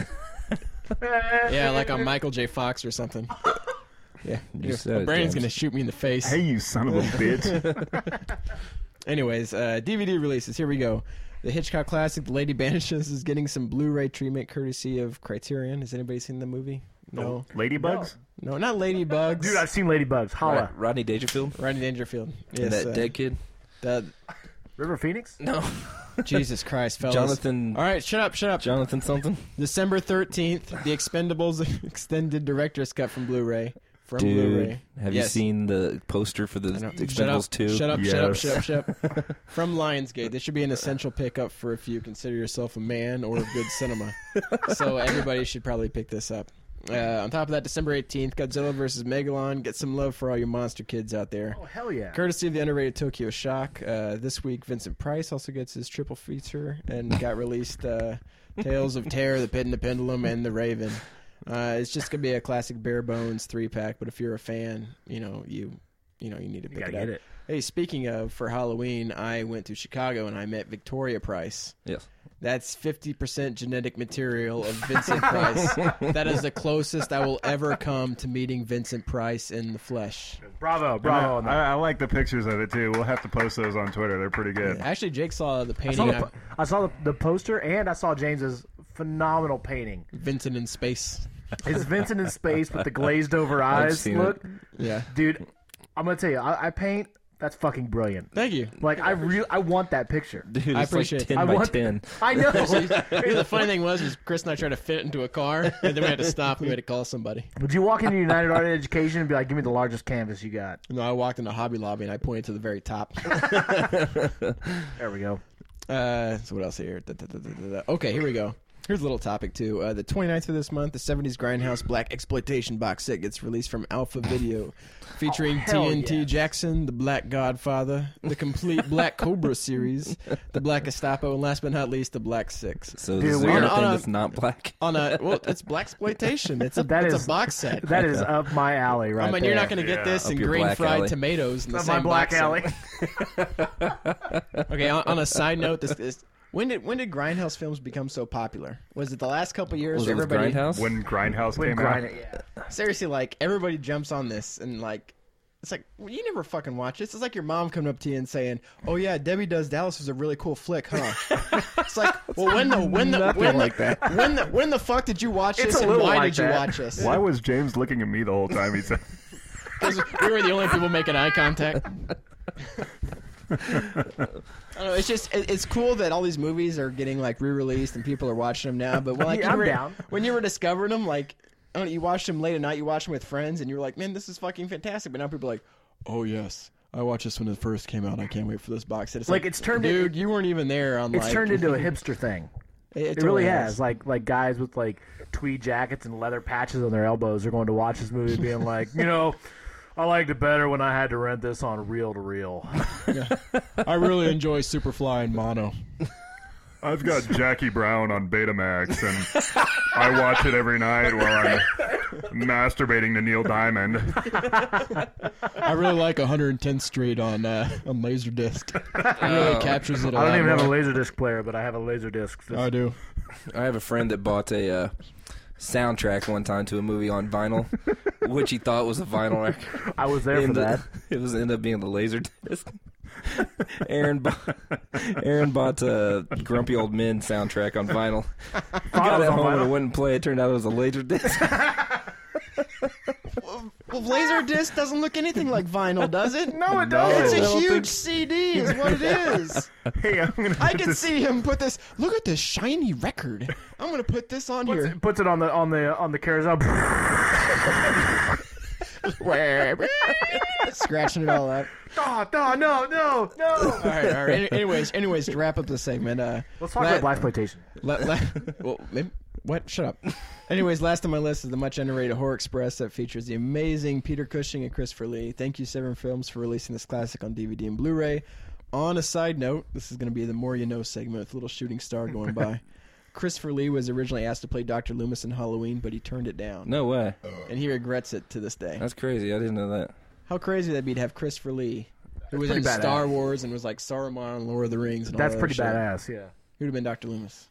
Speaker 7: Yeah, like on Michael J. Fox or something. Yeah,
Speaker 6: You said it,
Speaker 7: Brandon's
Speaker 6: James.
Speaker 7: gonna shoot me in the face.
Speaker 9: Hey, you son of a bitch.
Speaker 7: Anyways, DVD releases. Here we go. The Hitchcock classic, The Lady Vanishes, is getting some Blu-ray treatment courtesy of Criterion. Has anybody seen the movie? No.
Speaker 9: Ladybugs?
Speaker 7: No, not Ladybugs.
Speaker 8: Dude, I've seen Ladybugs. Holla.
Speaker 6: Rodney Dangerfield?
Speaker 7: Rodney Dangerfield.
Speaker 6: And
Speaker 7: Yes,
Speaker 6: that dead kid?
Speaker 8: River Phoenix?
Speaker 6: No.
Speaker 7: Jesus Christ, fellas.
Speaker 6: Jonathan.
Speaker 7: All right, shut up.
Speaker 6: Jonathan something?
Speaker 7: December 13th, The Expendables extended director's cut from Blu-ray. From
Speaker 6: Dude,
Speaker 7: Blu-ray.
Speaker 6: have you
Speaker 7: Yes.
Speaker 6: seen the poster for the
Speaker 7: I know.
Speaker 6: Expendables 2?
Speaker 7: Shut up.
Speaker 9: Yes.
Speaker 7: From Lionsgate. This should be an essential pickup for if you consider yourself a man or of good cinema. So everybody should probably pick this up. On top of that, December 18th, Godzilla vs. Megalon. Get some love for all you monster kids out there.
Speaker 8: Oh, hell yeah.
Speaker 7: Courtesy of the underrated Tokyo Shock. This week, Vincent Price also gets his triple feature and got released Tales of Terror, The Pit and the Pendulum, and The Raven. It's just going to be a classic bare bones 3-pack, but if you're a fan, you need to pick
Speaker 8: gotta
Speaker 7: it up.
Speaker 8: get it.
Speaker 7: Hey, speaking of, for Halloween, I went to Chicago and I met Victoria Price.
Speaker 6: Yes.
Speaker 7: That's 50% genetic material of Vincent Price. That is the closest I will ever come to meeting Vincent Price in the flesh.
Speaker 8: Bravo.
Speaker 9: I like the pictures of it too. We'll have to post those on Twitter. They're pretty good.
Speaker 7: Actually, Jake saw the
Speaker 8: I
Speaker 7: painting.
Speaker 8: saw the poster, and I saw James's phenomenal painting.
Speaker 7: Vincent in space.
Speaker 8: His Vincent in space with the glazed over eyes
Speaker 6: seen
Speaker 8: look.
Speaker 7: Yeah.
Speaker 8: Dude, I'm gonna tell you, I paint. That's fucking brilliant.
Speaker 7: Thank you.
Speaker 8: Like I want that picture.
Speaker 6: Dude,
Speaker 7: I
Speaker 6: it's
Speaker 7: appreciate
Speaker 6: like
Speaker 7: it.
Speaker 6: 10 by 10.
Speaker 8: I know.
Speaker 7: The funny thing was Chris and I tried to fit it into a car, and then we had to stop and we had to call somebody.
Speaker 8: Would you walk into United Art Education and be like, "Give me the largest canvas you got"?
Speaker 7: No, I walked into Hobby Lobby and I pointed to the very top.
Speaker 8: There we go.
Speaker 7: So what else here? Okay, here we go. Here's a little topic, too. The 29th of this month, the 70s Grindhouse Black Exploitation box set gets released from Alpha Video, featuring
Speaker 8: hell
Speaker 7: TNT
Speaker 8: yes.
Speaker 7: Jackson, the Black Godfather, the complete Black Cobra series, the Black Gestapo, and last but not least, the Black Six.
Speaker 6: So
Speaker 8: Dude,
Speaker 6: this is
Speaker 8: we're
Speaker 6: another
Speaker 7: on
Speaker 6: thing
Speaker 7: a-
Speaker 6: that's not black.
Speaker 7: It's Black Exploitation. It's a
Speaker 8: That is-
Speaker 7: a box set.
Speaker 8: That is up my alley, right
Speaker 7: I mean,
Speaker 8: there.
Speaker 7: you're not going to get
Speaker 9: Yeah.
Speaker 7: this
Speaker 6: Up
Speaker 7: in
Speaker 6: your
Speaker 7: green
Speaker 6: black
Speaker 7: fried
Speaker 6: alley.
Speaker 7: tomatoes in the
Speaker 8: Up
Speaker 7: same
Speaker 8: my black
Speaker 7: box set.
Speaker 8: alley.
Speaker 7: Okay, on a side note, this when did Grindhouse films become so popular? Was it the last couple years?
Speaker 6: Was
Speaker 7: where
Speaker 6: it with
Speaker 7: everybody
Speaker 6: Grindhouse?
Speaker 9: When Grindhouse
Speaker 8: When
Speaker 9: came
Speaker 8: grind
Speaker 9: out.
Speaker 8: it, yeah.
Speaker 7: seriously, like everybody jumps on this and like it's like well, you never fucking watch this. It's like your mom coming up to you and saying, "Oh yeah, Debbie Does Dallas was a really cool flick, huh?" It's like, well, when the fuck did you watch
Speaker 8: It's
Speaker 7: this
Speaker 8: a
Speaker 7: and
Speaker 8: little
Speaker 7: why
Speaker 8: like
Speaker 7: did you
Speaker 8: that.
Speaker 7: watch this?
Speaker 9: Why was James looking at me the whole time? He said,
Speaker 7: 'Cause we were the only people making eye contact. I don't know, it's just it's cool that all these movies are getting like re-released and people are watching them now. But when, like,
Speaker 8: Yeah,
Speaker 7: you
Speaker 8: I'm
Speaker 7: were,
Speaker 8: down.
Speaker 7: when you were discovering them, like I don't know, you watched them late at night, you watched them with friends, and you were like, "Man, this is fucking fantastic." But now people are like, "Oh yes, I watched this when it first came out. I can't wait for this box set." It's
Speaker 8: Like, it's turned
Speaker 7: dude,
Speaker 8: into-
Speaker 7: you weren't even there on.
Speaker 8: It's
Speaker 7: like,
Speaker 8: turned into a hipster thing. It
Speaker 7: totally
Speaker 8: really has. Like guys with like tweed jackets and leather patches on their elbows are going to watch this movie, being like, I liked it better when I had to rent this on reel to reel.
Speaker 7: I really enjoy Superfly and Mono.
Speaker 9: I've got Jackie Brown on Betamax, and I watch it every night while I'm masturbating to Neil Diamond.
Speaker 7: I really like 110th Street on Laserdisc. It really captures it.
Speaker 8: I don't even have a Laserdisc player, but I have a Laserdisc.
Speaker 7: I do.
Speaker 6: I have a friend that bought a soundtrack one time to a movie on vinyl, which he thought was a vinyl record.
Speaker 8: I was there for that.
Speaker 6: It was ended up being the Laserdisc. Aaron bought a Grumpy Old Men soundtrack on vinyl. He got it home and it wouldn't play. It turned out it was a Laserdisc.
Speaker 7: Well, Laserdisc doesn't look anything like vinyl, does it?
Speaker 8: No, it
Speaker 7: It's
Speaker 8: doesn't.
Speaker 7: a huge CD, is what it is.
Speaker 9: Hey, I'm gonna
Speaker 7: I
Speaker 9: put
Speaker 7: can
Speaker 9: this-
Speaker 7: see him put this. Look at this shiny record. I'm gonna put this on here.
Speaker 8: Puts it on the carousel.
Speaker 7: Scratching it all up.
Speaker 8: No.
Speaker 7: All right. Anyways, to wrap up this segment,
Speaker 8: Let's talk about blaxploitation.
Speaker 7: well, maybe, what? Shut up. Anyways, last on my list is the much underrated Horror Express that features the amazing Peter Cushing and Christopher Lee. Thank you, Seven Films, for releasing this classic on DVD and Blu-ray. On a side note, this is going to be the More You Know segment with a little shooting star going by. Christopher Lee was originally asked to play Dr. Loomis in Halloween, but he turned it down.
Speaker 6: No way.
Speaker 7: And he regrets it to this day.
Speaker 6: That's crazy. I didn't know that.
Speaker 7: How crazy would that be to have Christopher Lee, who was in
Speaker 8: pretty badass.
Speaker 7: Star Wars and was like Saruman and Lord of the Rings and all
Speaker 8: That's
Speaker 7: that
Speaker 8: pretty
Speaker 7: shit.
Speaker 8: badass. Yeah.
Speaker 7: He would have been Dr. Loomis.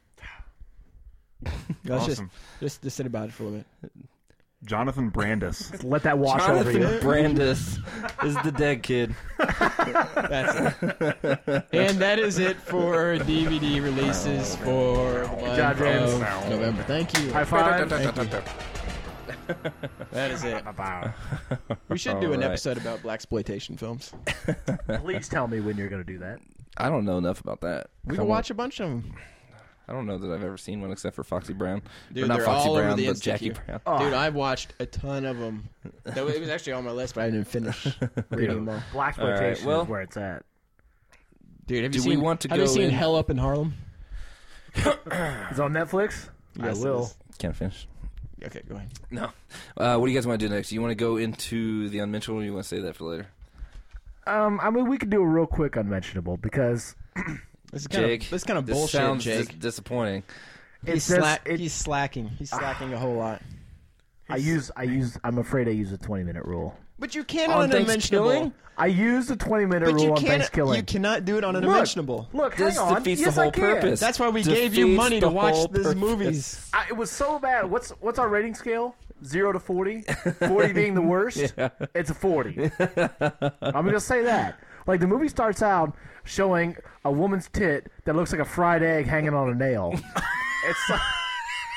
Speaker 7: Let's
Speaker 9: Awesome.
Speaker 7: just sit about it for a little bit.
Speaker 9: Jonathan Brandis.
Speaker 8: Let that wash over
Speaker 6: Jonathan
Speaker 8: you.
Speaker 6: Brandis is the dead kid.
Speaker 7: That's it. And that is it for DVD releases for the month
Speaker 8: job, James.
Speaker 7: of November. Thank you.
Speaker 8: High five.
Speaker 7: Thank you. That is it. We should do an
Speaker 6: All right.
Speaker 7: episode about blaxploitation films.
Speaker 8: Please tell me when you're going to do that.
Speaker 6: I don't know enough about that.
Speaker 7: We can watch a bunch of them.
Speaker 6: I don't know that I've ever seen one except for Foxy Brown.
Speaker 7: Dude,
Speaker 6: Or not
Speaker 7: they're
Speaker 6: Foxy
Speaker 7: all over
Speaker 6: Brown,
Speaker 7: the
Speaker 6: but Jackie
Speaker 7: Insta-Q.
Speaker 6: Brown.
Speaker 7: Dude, I've watched a ton of them. It was actually on my list, but I didn't finish reading them all.
Speaker 8: Blaxploitation
Speaker 6: All right, well-
Speaker 8: is where it's at.
Speaker 7: Dude, have you
Speaker 6: Do we
Speaker 7: seen,
Speaker 6: want to
Speaker 7: have
Speaker 6: go
Speaker 7: you seen
Speaker 6: in-
Speaker 7: Hell Up in Harlem?
Speaker 8: It's on Netflix?
Speaker 7: Yes, it
Speaker 8: I will.
Speaker 7: is.
Speaker 6: Can't finish.
Speaker 7: Okay, go ahead.
Speaker 6: No. What do you guys want to do next? You want to go into the unmentionable, or you want to save that for later?
Speaker 8: I mean, we could do a real quick unmentionable because
Speaker 7: This is
Speaker 6: Jake,
Speaker 7: kind of
Speaker 6: this
Speaker 7: bullshit,
Speaker 6: sounds
Speaker 7: Jake.
Speaker 6: disappointing.
Speaker 7: He's slacking. He's slacking a whole lot.
Speaker 8: I'm afraid I use a 20-minute rule.
Speaker 7: But you can't
Speaker 6: On
Speaker 7: on an unmentionable.
Speaker 6: Thanksgiving?
Speaker 8: I use the 20-minute
Speaker 7: But
Speaker 8: rule
Speaker 7: you
Speaker 8: on
Speaker 7: can't.
Speaker 8: Thanksgiving.
Speaker 7: You cannot do it on an
Speaker 8: Look,
Speaker 7: unmentionable.
Speaker 8: Look,
Speaker 6: This
Speaker 8: hang on.
Speaker 6: defeats
Speaker 8: Yes,
Speaker 6: the
Speaker 8: I
Speaker 6: whole
Speaker 8: can.
Speaker 6: purpose.
Speaker 7: That's why we gave you
Speaker 6: Defeats
Speaker 7: money
Speaker 6: the
Speaker 7: to watch
Speaker 6: whole
Speaker 7: these
Speaker 6: purpose.
Speaker 7: movies.
Speaker 8: It was so bad. What's our rating scale? 0 to 40? 40 being the worst?
Speaker 6: Yeah.
Speaker 8: It's a 40. I'm going to say that. Like, the movie starts out showing a woman's tit that looks like a fried egg hanging on a nail.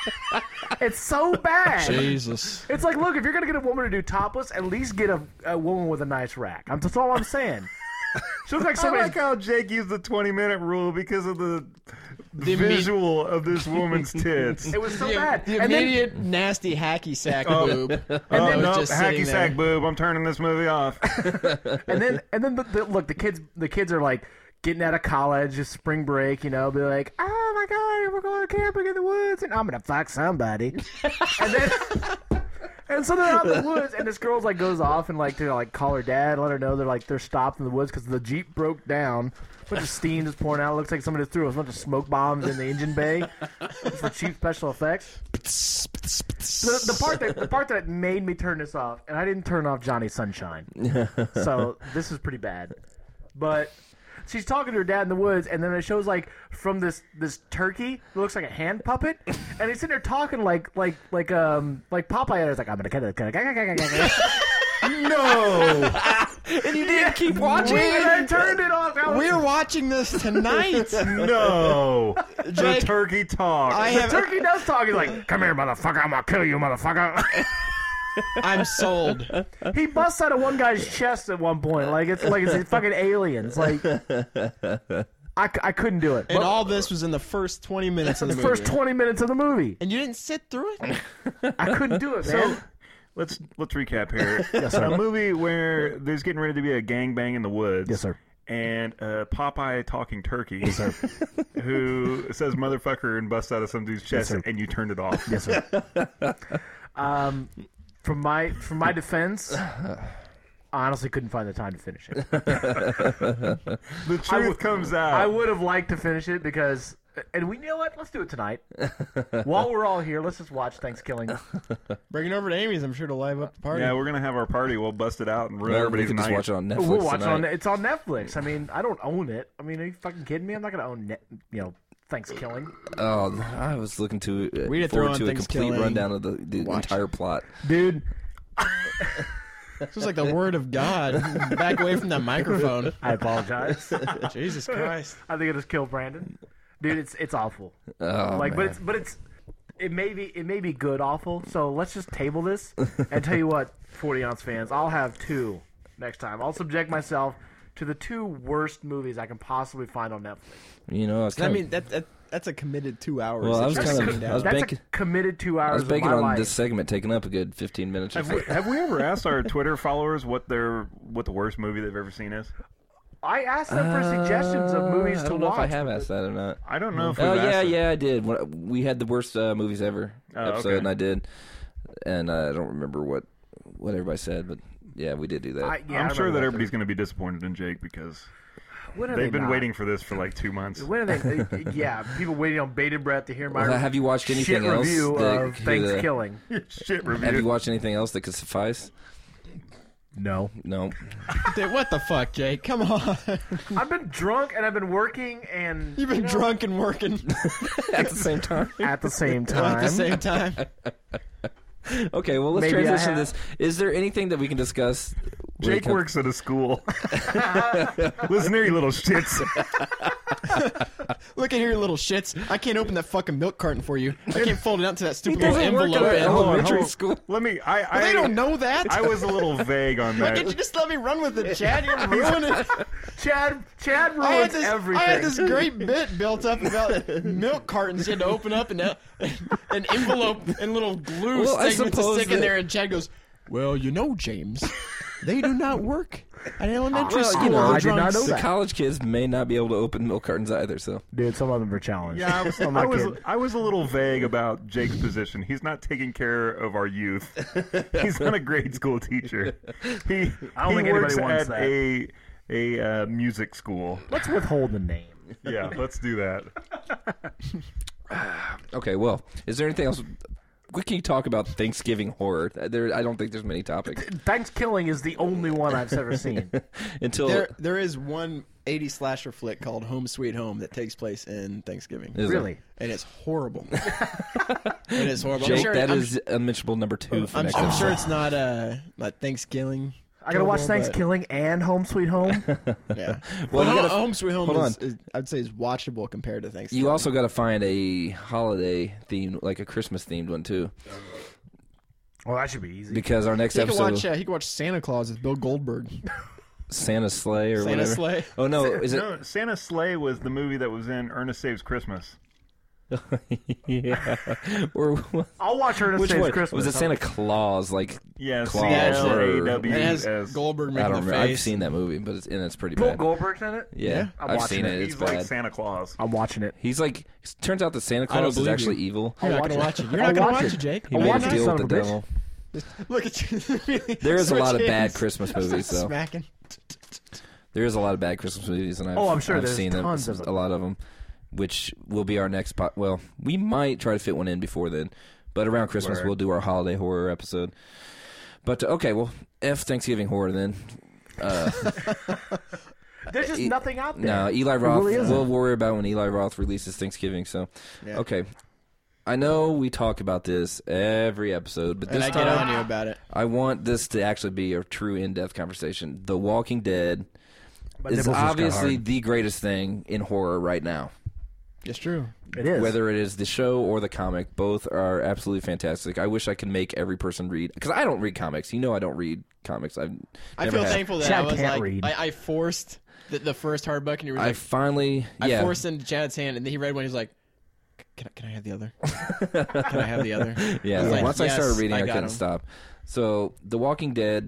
Speaker 8: It's so bad.
Speaker 7: Jesus.
Speaker 8: It's like, look, if you're gonna get a woman to do topless, at least get a woman with a nice rack. That's all I'm saying. She looks like
Speaker 9: I
Speaker 8: somebody.
Speaker 9: like how Jake used the 20-minute rule because of the visual of this woman's tits.
Speaker 8: It was so bad.
Speaker 7: The
Speaker 8: And then-
Speaker 7: immediate nasty hacky sack
Speaker 9: Oh.
Speaker 7: boob.
Speaker 9: Oh,
Speaker 7: was
Speaker 9: no,
Speaker 7: just sitting
Speaker 9: hacky
Speaker 7: there.
Speaker 9: sack boob. I'm turning this movie off.
Speaker 8: And then look, the kids are like getting out of college, just spring break, you know, be like, oh my god, we're going camping in the woods, and I'm gonna fuck somebody. And so they're out in the woods, and this girl's like goes off and like to like call her dad, let her know they're stopped in the woods because the Jeep broke down. A bunch of steam just pouring out. It looks like somebody threw a bunch of smoke bombs in the engine bay for cheap special effects. The part that made me turn this off, and I didn't turn off Johnny Sunshine, so this is pretty bad. But she's talking to her dad in the woods, and then it shows like from this turkey that looks like a hand puppet, and he's sitting there talking like Popeye is like, I'm gonna cut it.
Speaker 9: No.
Speaker 6: And you didn't keep watching.
Speaker 8: And I turned it off.
Speaker 7: We're watching this tonight.
Speaker 9: No.
Speaker 7: Jake,
Speaker 9: The turkey talk.
Speaker 8: The turkey does talk. He's like, come here, motherfucker. I'm gonna kill you, motherfucker.
Speaker 7: I'm sold.
Speaker 8: He busts out of one guy's chest at one point. Like it's fucking aliens. Like I couldn't do it.
Speaker 7: And
Speaker 8: But
Speaker 7: all this was in the first 20 minutes of the
Speaker 8: the
Speaker 7: movie.
Speaker 8: first 20 minutes of the movie.
Speaker 7: And you didn't sit through it?
Speaker 8: I couldn't do it, man.
Speaker 9: Let's recap here.
Speaker 8: Yes, sir.
Speaker 9: A movie where there's getting ready to be a gangbang in the woods.
Speaker 8: Yes, sir.
Speaker 9: And Popeye talking turkey, who says motherfucker and busts out of some dude's chest,
Speaker 8: sir.
Speaker 9: and you turned it off.
Speaker 8: Yes, sir. From my defense, I honestly couldn't find the time to finish it.
Speaker 9: The truth comes out.
Speaker 8: I would have liked to finish it because, and you know what? Let's do it tonight. While we're all here, let's just watch Thanksgiving.
Speaker 7: Bring it over to Amy's. I'm sure to live up the party.
Speaker 9: Yeah, we're gonna have our party. We'll bust it out and ruin
Speaker 6: Or we
Speaker 9: everybody's
Speaker 6: could just
Speaker 9: night.
Speaker 6: watch it on Netflix
Speaker 8: We'll watch it
Speaker 6: tonight.
Speaker 8: it's on Netflix. I mean, I don't own it. I mean, are you fucking kidding me? I'm not gonna own Thanksgiving.
Speaker 6: Oh, I was looking to
Speaker 7: We did throw
Speaker 6: forward
Speaker 7: on
Speaker 6: to a complete
Speaker 7: Thanksgiving.
Speaker 6: rundown of the
Speaker 7: Watch.
Speaker 6: entire plot.
Speaker 8: Dude,
Speaker 7: This was like the word of God. Back away from that microphone.
Speaker 8: I apologize.
Speaker 7: Jesus Christ.
Speaker 8: I think I just killed Brandon. Dude, it's awful.
Speaker 6: Oh,
Speaker 8: Like,
Speaker 6: man.
Speaker 8: it may be good awful. So let's just table this and tell you what, 40-ounce fans, I'll have two next time. I'll subject myself to the two worst movies I can possibly find on Netflix.
Speaker 6: You know, I was
Speaker 7: I
Speaker 6: kind of,
Speaker 7: mean, that's a committed 2 hours.
Speaker 6: Well, I
Speaker 7: that
Speaker 6: was
Speaker 7: you're
Speaker 6: kind of-
Speaker 7: sitting down.
Speaker 6: I was
Speaker 8: That's
Speaker 6: banking-
Speaker 8: a committed 2
Speaker 6: I
Speaker 8: hours
Speaker 6: was banking
Speaker 8: of my
Speaker 6: on
Speaker 8: life.
Speaker 6: this segment taking up a good 15 minutes or so.
Speaker 9: Have we ever asked our Twitter followers what the worst movie they've ever seen is?
Speaker 8: I asked them for suggestions of movies
Speaker 6: I
Speaker 8: to
Speaker 6: don't know
Speaker 8: watch.
Speaker 6: if I have asked that or not.
Speaker 9: I don't know if we've
Speaker 6: Oh,
Speaker 9: asked them.
Speaker 6: yeah, I did. We had the worst movies ever episode,
Speaker 9: okay.
Speaker 6: and I did. And I don't remember what everybody said, but yeah, we did do that.
Speaker 8: I
Speaker 9: I'm
Speaker 8: remember
Speaker 9: sure that
Speaker 8: too.
Speaker 9: everybody's going to be disappointed in Jake because
Speaker 8: When are
Speaker 9: they've
Speaker 8: they
Speaker 9: been
Speaker 8: not?
Speaker 9: waiting for this for like 2 months.
Speaker 8: When are they? Yeah, people waiting on bated breath to hear my
Speaker 6: Well, have you watched
Speaker 8: shit
Speaker 6: anything else
Speaker 8: review
Speaker 6: that
Speaker 8: of
Speaker 6: could,
Speaker 8: Thanksgiving.
Speaker 9: Shit review.
Speaker 6: Have you watched anything else that could suffice?
Speaker 8: No.
Speaker 6: No.
Speaker 7: Dude, what the fuck, Jake? Come on.
Speaker 8: I've been drunk and I've been working and
Speaker 7: You've been drunk and working
Speaker 6: At the same time.
Speaker 8: at the same
Speaker 7: at
Speaker 8: time.
Speaker 7: the same time.
Speaker 6: Okay, well, let's
Speaker 8: Maybe I
Speaker 6: transition
Speaker 8: have.
Speaker 6: this. Is there anything that we can discuss? when it
Speaker 9: Jake
Speaker 6: comes-
Speaker 9: works at a school. Listen here, you little shits.
Speaker 7: Look at here, you little shits. I can't open that fucking milk carton for you. I can't fold it out to that stupid
Speaker 8: doesn't
Speaker 7: little
Speaker 8: work
Speaker 7: envelope.
Speaker 8: at
Speaker 6: Hold on,
Speaker 7: elementary
Speaker 6: hold on.
Speaker 7: school.
Speaker 9: Let me.
Speaker 7: Well, they don't know that.
Speaker 9: I was a little vague on
Speaker 7: Why can't you
Speaker 9: that.
Speaker 7: just let me run with it, Chad? You're ruining it.
Speaker 8: Chad
Speaker 7: I had,
Speaker 8: ruins
Speaker 7: this,
Speaker 8: everything.
Speaker 7: I had this great bit built up about milk cartons you had to open up and an envelope and little glue
Speaker 6: Well, I
Speaker 7: segments to
Speaker 6: suppose
Speaker 7: stick in
Speaker 6: that-
Speaker 7: there. And Chad goes, "Well, you know, James, they do not work at elementary
Speaker 6: Well,
Speaker 7: school.
Speaker 6: you know,
Speaker 8: I did not know
Speaker 6: the
Speaker 8: that.
Speaker 6: college kids may not be able to open milk cartons either. So
Speaker 8: Dude, some of them are challenged.
Speaker 9: Yeah,
Speaker 8: I'm not kidding.
Speaker 9: I was a little vague about Jake's position. He's not taking care of our youth. He's not a grade school teacher. He
Speaker 8: I don't think
Speaker 9: works
Speaker 8: anybody wants
Speaker 9: at a music school.
Speaker 8: Let's withhold the name.
Speaker 9: Yeah, let's do that.
Speaker 6: okay, well, is there anything else? What can you talk about Thanksgiving horror? I don't think there's many topics
Speaker 8: Thanksgiving is the only one I've ever seen.
Speaker 6: until
Speaker 7: There is one 80s slasher flick called Home Sweet Home that takes place in Thanksgiving.
Speaker 6: Is there?
Speaker 8: Really?
Speaker 7: And it's horrible. It is horrible.
Speaker 6: Jake,
Speaker 7: I'm sure,
Speaker 6: that
Speaker 7: I'm,
Speaker 6: is unmentionable number 2 for
Speaker 7: I'm,
Speaker 6: next
Speaker 7: I'm
Speaker 6: episode.
Speaker 7: sure it's not Thanksgiving.
Speaker 8: I gotta watch
Speaker 7: terrible,
Speaker 8: Thanksgiving and Home Sweet Home.
Speaker 7: Yeah.
Speaker 6: Well, you gotta-
Speaker 7: Home Sweet Home
Speaker 6: hold
Speaker 7: is, I'd say, is watchable compared to Thanksgiving.
Speaker 6: You also got to find a holiday themed, like a Christmas themed one too,
Speaker 8: Well, that should be easy.
Speaker 6: because our next
Speaker 7: he can
Speaker 6: episode,
Speaker 7: watch. He can watch Santa Claus with Bill Goldberg.
Speaker 6: Santa's Sleigh or
Speaker 7: Santa's
Speaker 6: whatever.
Speaker 7: Sleigh.
Speaker 6: Oh no, is it?
Speaker 9: No, Santa's Sleigh was the movie that was in Ernest Saves Christmas.
Speaker 6: Yeah. Or
Speaker 8: I'll watch her to
Speaker 6: which
Speaker 8: Saves
Speaker 6: one?
Speaker 8: Christmas.
Speaker 6: Was it Santa Claus? Like
Speaker 9: Yeah,
Speaker 6: Claus
Speaker 7: It has
Speaker 9: C-L-A-W-S.
Speaker 7: Goldberg
Speaker 6: I
Speaker 7: making
Speaker 6: don't
Speaker 7: the
Speaker 6: remember. I've
Speaker 7: face.
Speaker 6: seen that movie, but it's pretty
Speaker 8: Bill
Speaker 6: bad.
Speaker 8: Goldberg's in it?
Speaker 6: Yeah,
Speaker 8: I'm
Speaker 6: I've
Speaker 8: watching
Speaker 6: seen
Speaker 8: it.
Speaker 6: it. It's
Speaker 9: He's like
Speaker 6: bad.
Speaker 9: Santa Claus.
Speaker 8: I'm watching it.
Speaker 6: He's like. Turns out that Santa
Speaker 7: I don't
Speaker 6: Claus is
Speaker 7: believe
Speaker 6: actually
Speaker 7: you.
Speaker 6: evil.
Speaker 7: You're not
Speaker 8: watch
Speaker 7: gonna
Speaker 8: it.
Speaker 7: watch it. You're
Speaker 8: I'll
Speaker 7: not gonna
Speaker 8: watch
Speaker 7: watch
Speaker 8: it.
Speaker 7: it, Jake.
Speaker 6: He
Speaker 8: I'll
Speaker 6: made
Speaker 8: watch
Speaker 6: a
Speaker 8: it,
Speaker 6: deal
Speaker 8: son
Speaker 6: with the
Speaker 8: of a bitch.
Speaker 6: devil.
Speaker 7: Look at you.
Speaker 6: There is a lot of
Speaker 7: Switch
Speaker 6: bad
Speaker 7: hands.
Speaker 6: Christmas movies, though.
Speaker 7: Smacking.
Speaker 6: There is a lot of bad Christmas movies, and
Speaker 8: I'm sure
Speaker 6: I've
Speaker 8: there's
Speaker 6: seen
Speaker 8: tons of them.
Speaker 6: a lot of them, which will be our next pot. Well, we might try to fit one in before then, but around Christmas
Speaker 9: Word.
Speaker 6: we'll do our holiday horror episode. But okay, well, F Thanksgiving horror then.
Speaker 8: There's just nothing out there.
Speaker 6: No, Eli
Speaker 8: There
Speaker 6: Roth.
Speaker 8: really isn't.
Speaker 6: We'll worry about when Eli Roth releases Thanksgiving. So,
Speaker 7: Yeah.
Speaker 6: okay. I know we talk about this every episode, but
Speaker 7: And
Speaker 6: this
Speaker 7: I get
Speaker 6: time
Speaker 7: on you about it.
Speaker 6: I want this to actually be a true in-depth conversation. The Walking Dead
Speaker 8: My
Speaker 6: is
Speaker 8: nipples just got
Speaker 6: obviously
Speaker 8: hard.
Speaker 6: the greatest thing in horror right now.
Speaker 7: It's true.
Speaker 8: It is.
Speaker 6: Whether it is the show or the comic, both are absolutely fantastic. I wish I could make every person read, because I don't read comics. You know I don't read comics.
Speaker 7: I
Speaker 6: never
Speaker 7: feel
Speaker 6: have.
Speaker 7: thankful that
Speaker 8: Chad
Speaker 7: I was
Speaker 8: can't
Speaker 7: like,
Speaker 8: read.
Speaker 7: I forced the first hard book, and he was
Speaker 6: I
Speaker 7: like,
Speaker 6: finally,
Speaker 7: I
Speaker 6: yeah.
Speaker 7: forced into Chad's hand, and then he read one. He was like, "Can I have the other? Can I have the other?"
Speaker 6: Yeah,
Speaker 7: I was like,
Speaker 6: once I started
Speaker 7: "Yes,
Speaker 6: reading, I
Speaker 7: got
Speaker 6: couldn't
Speaker 7: him."
Speaker 6: stop. So, The Walking Dead,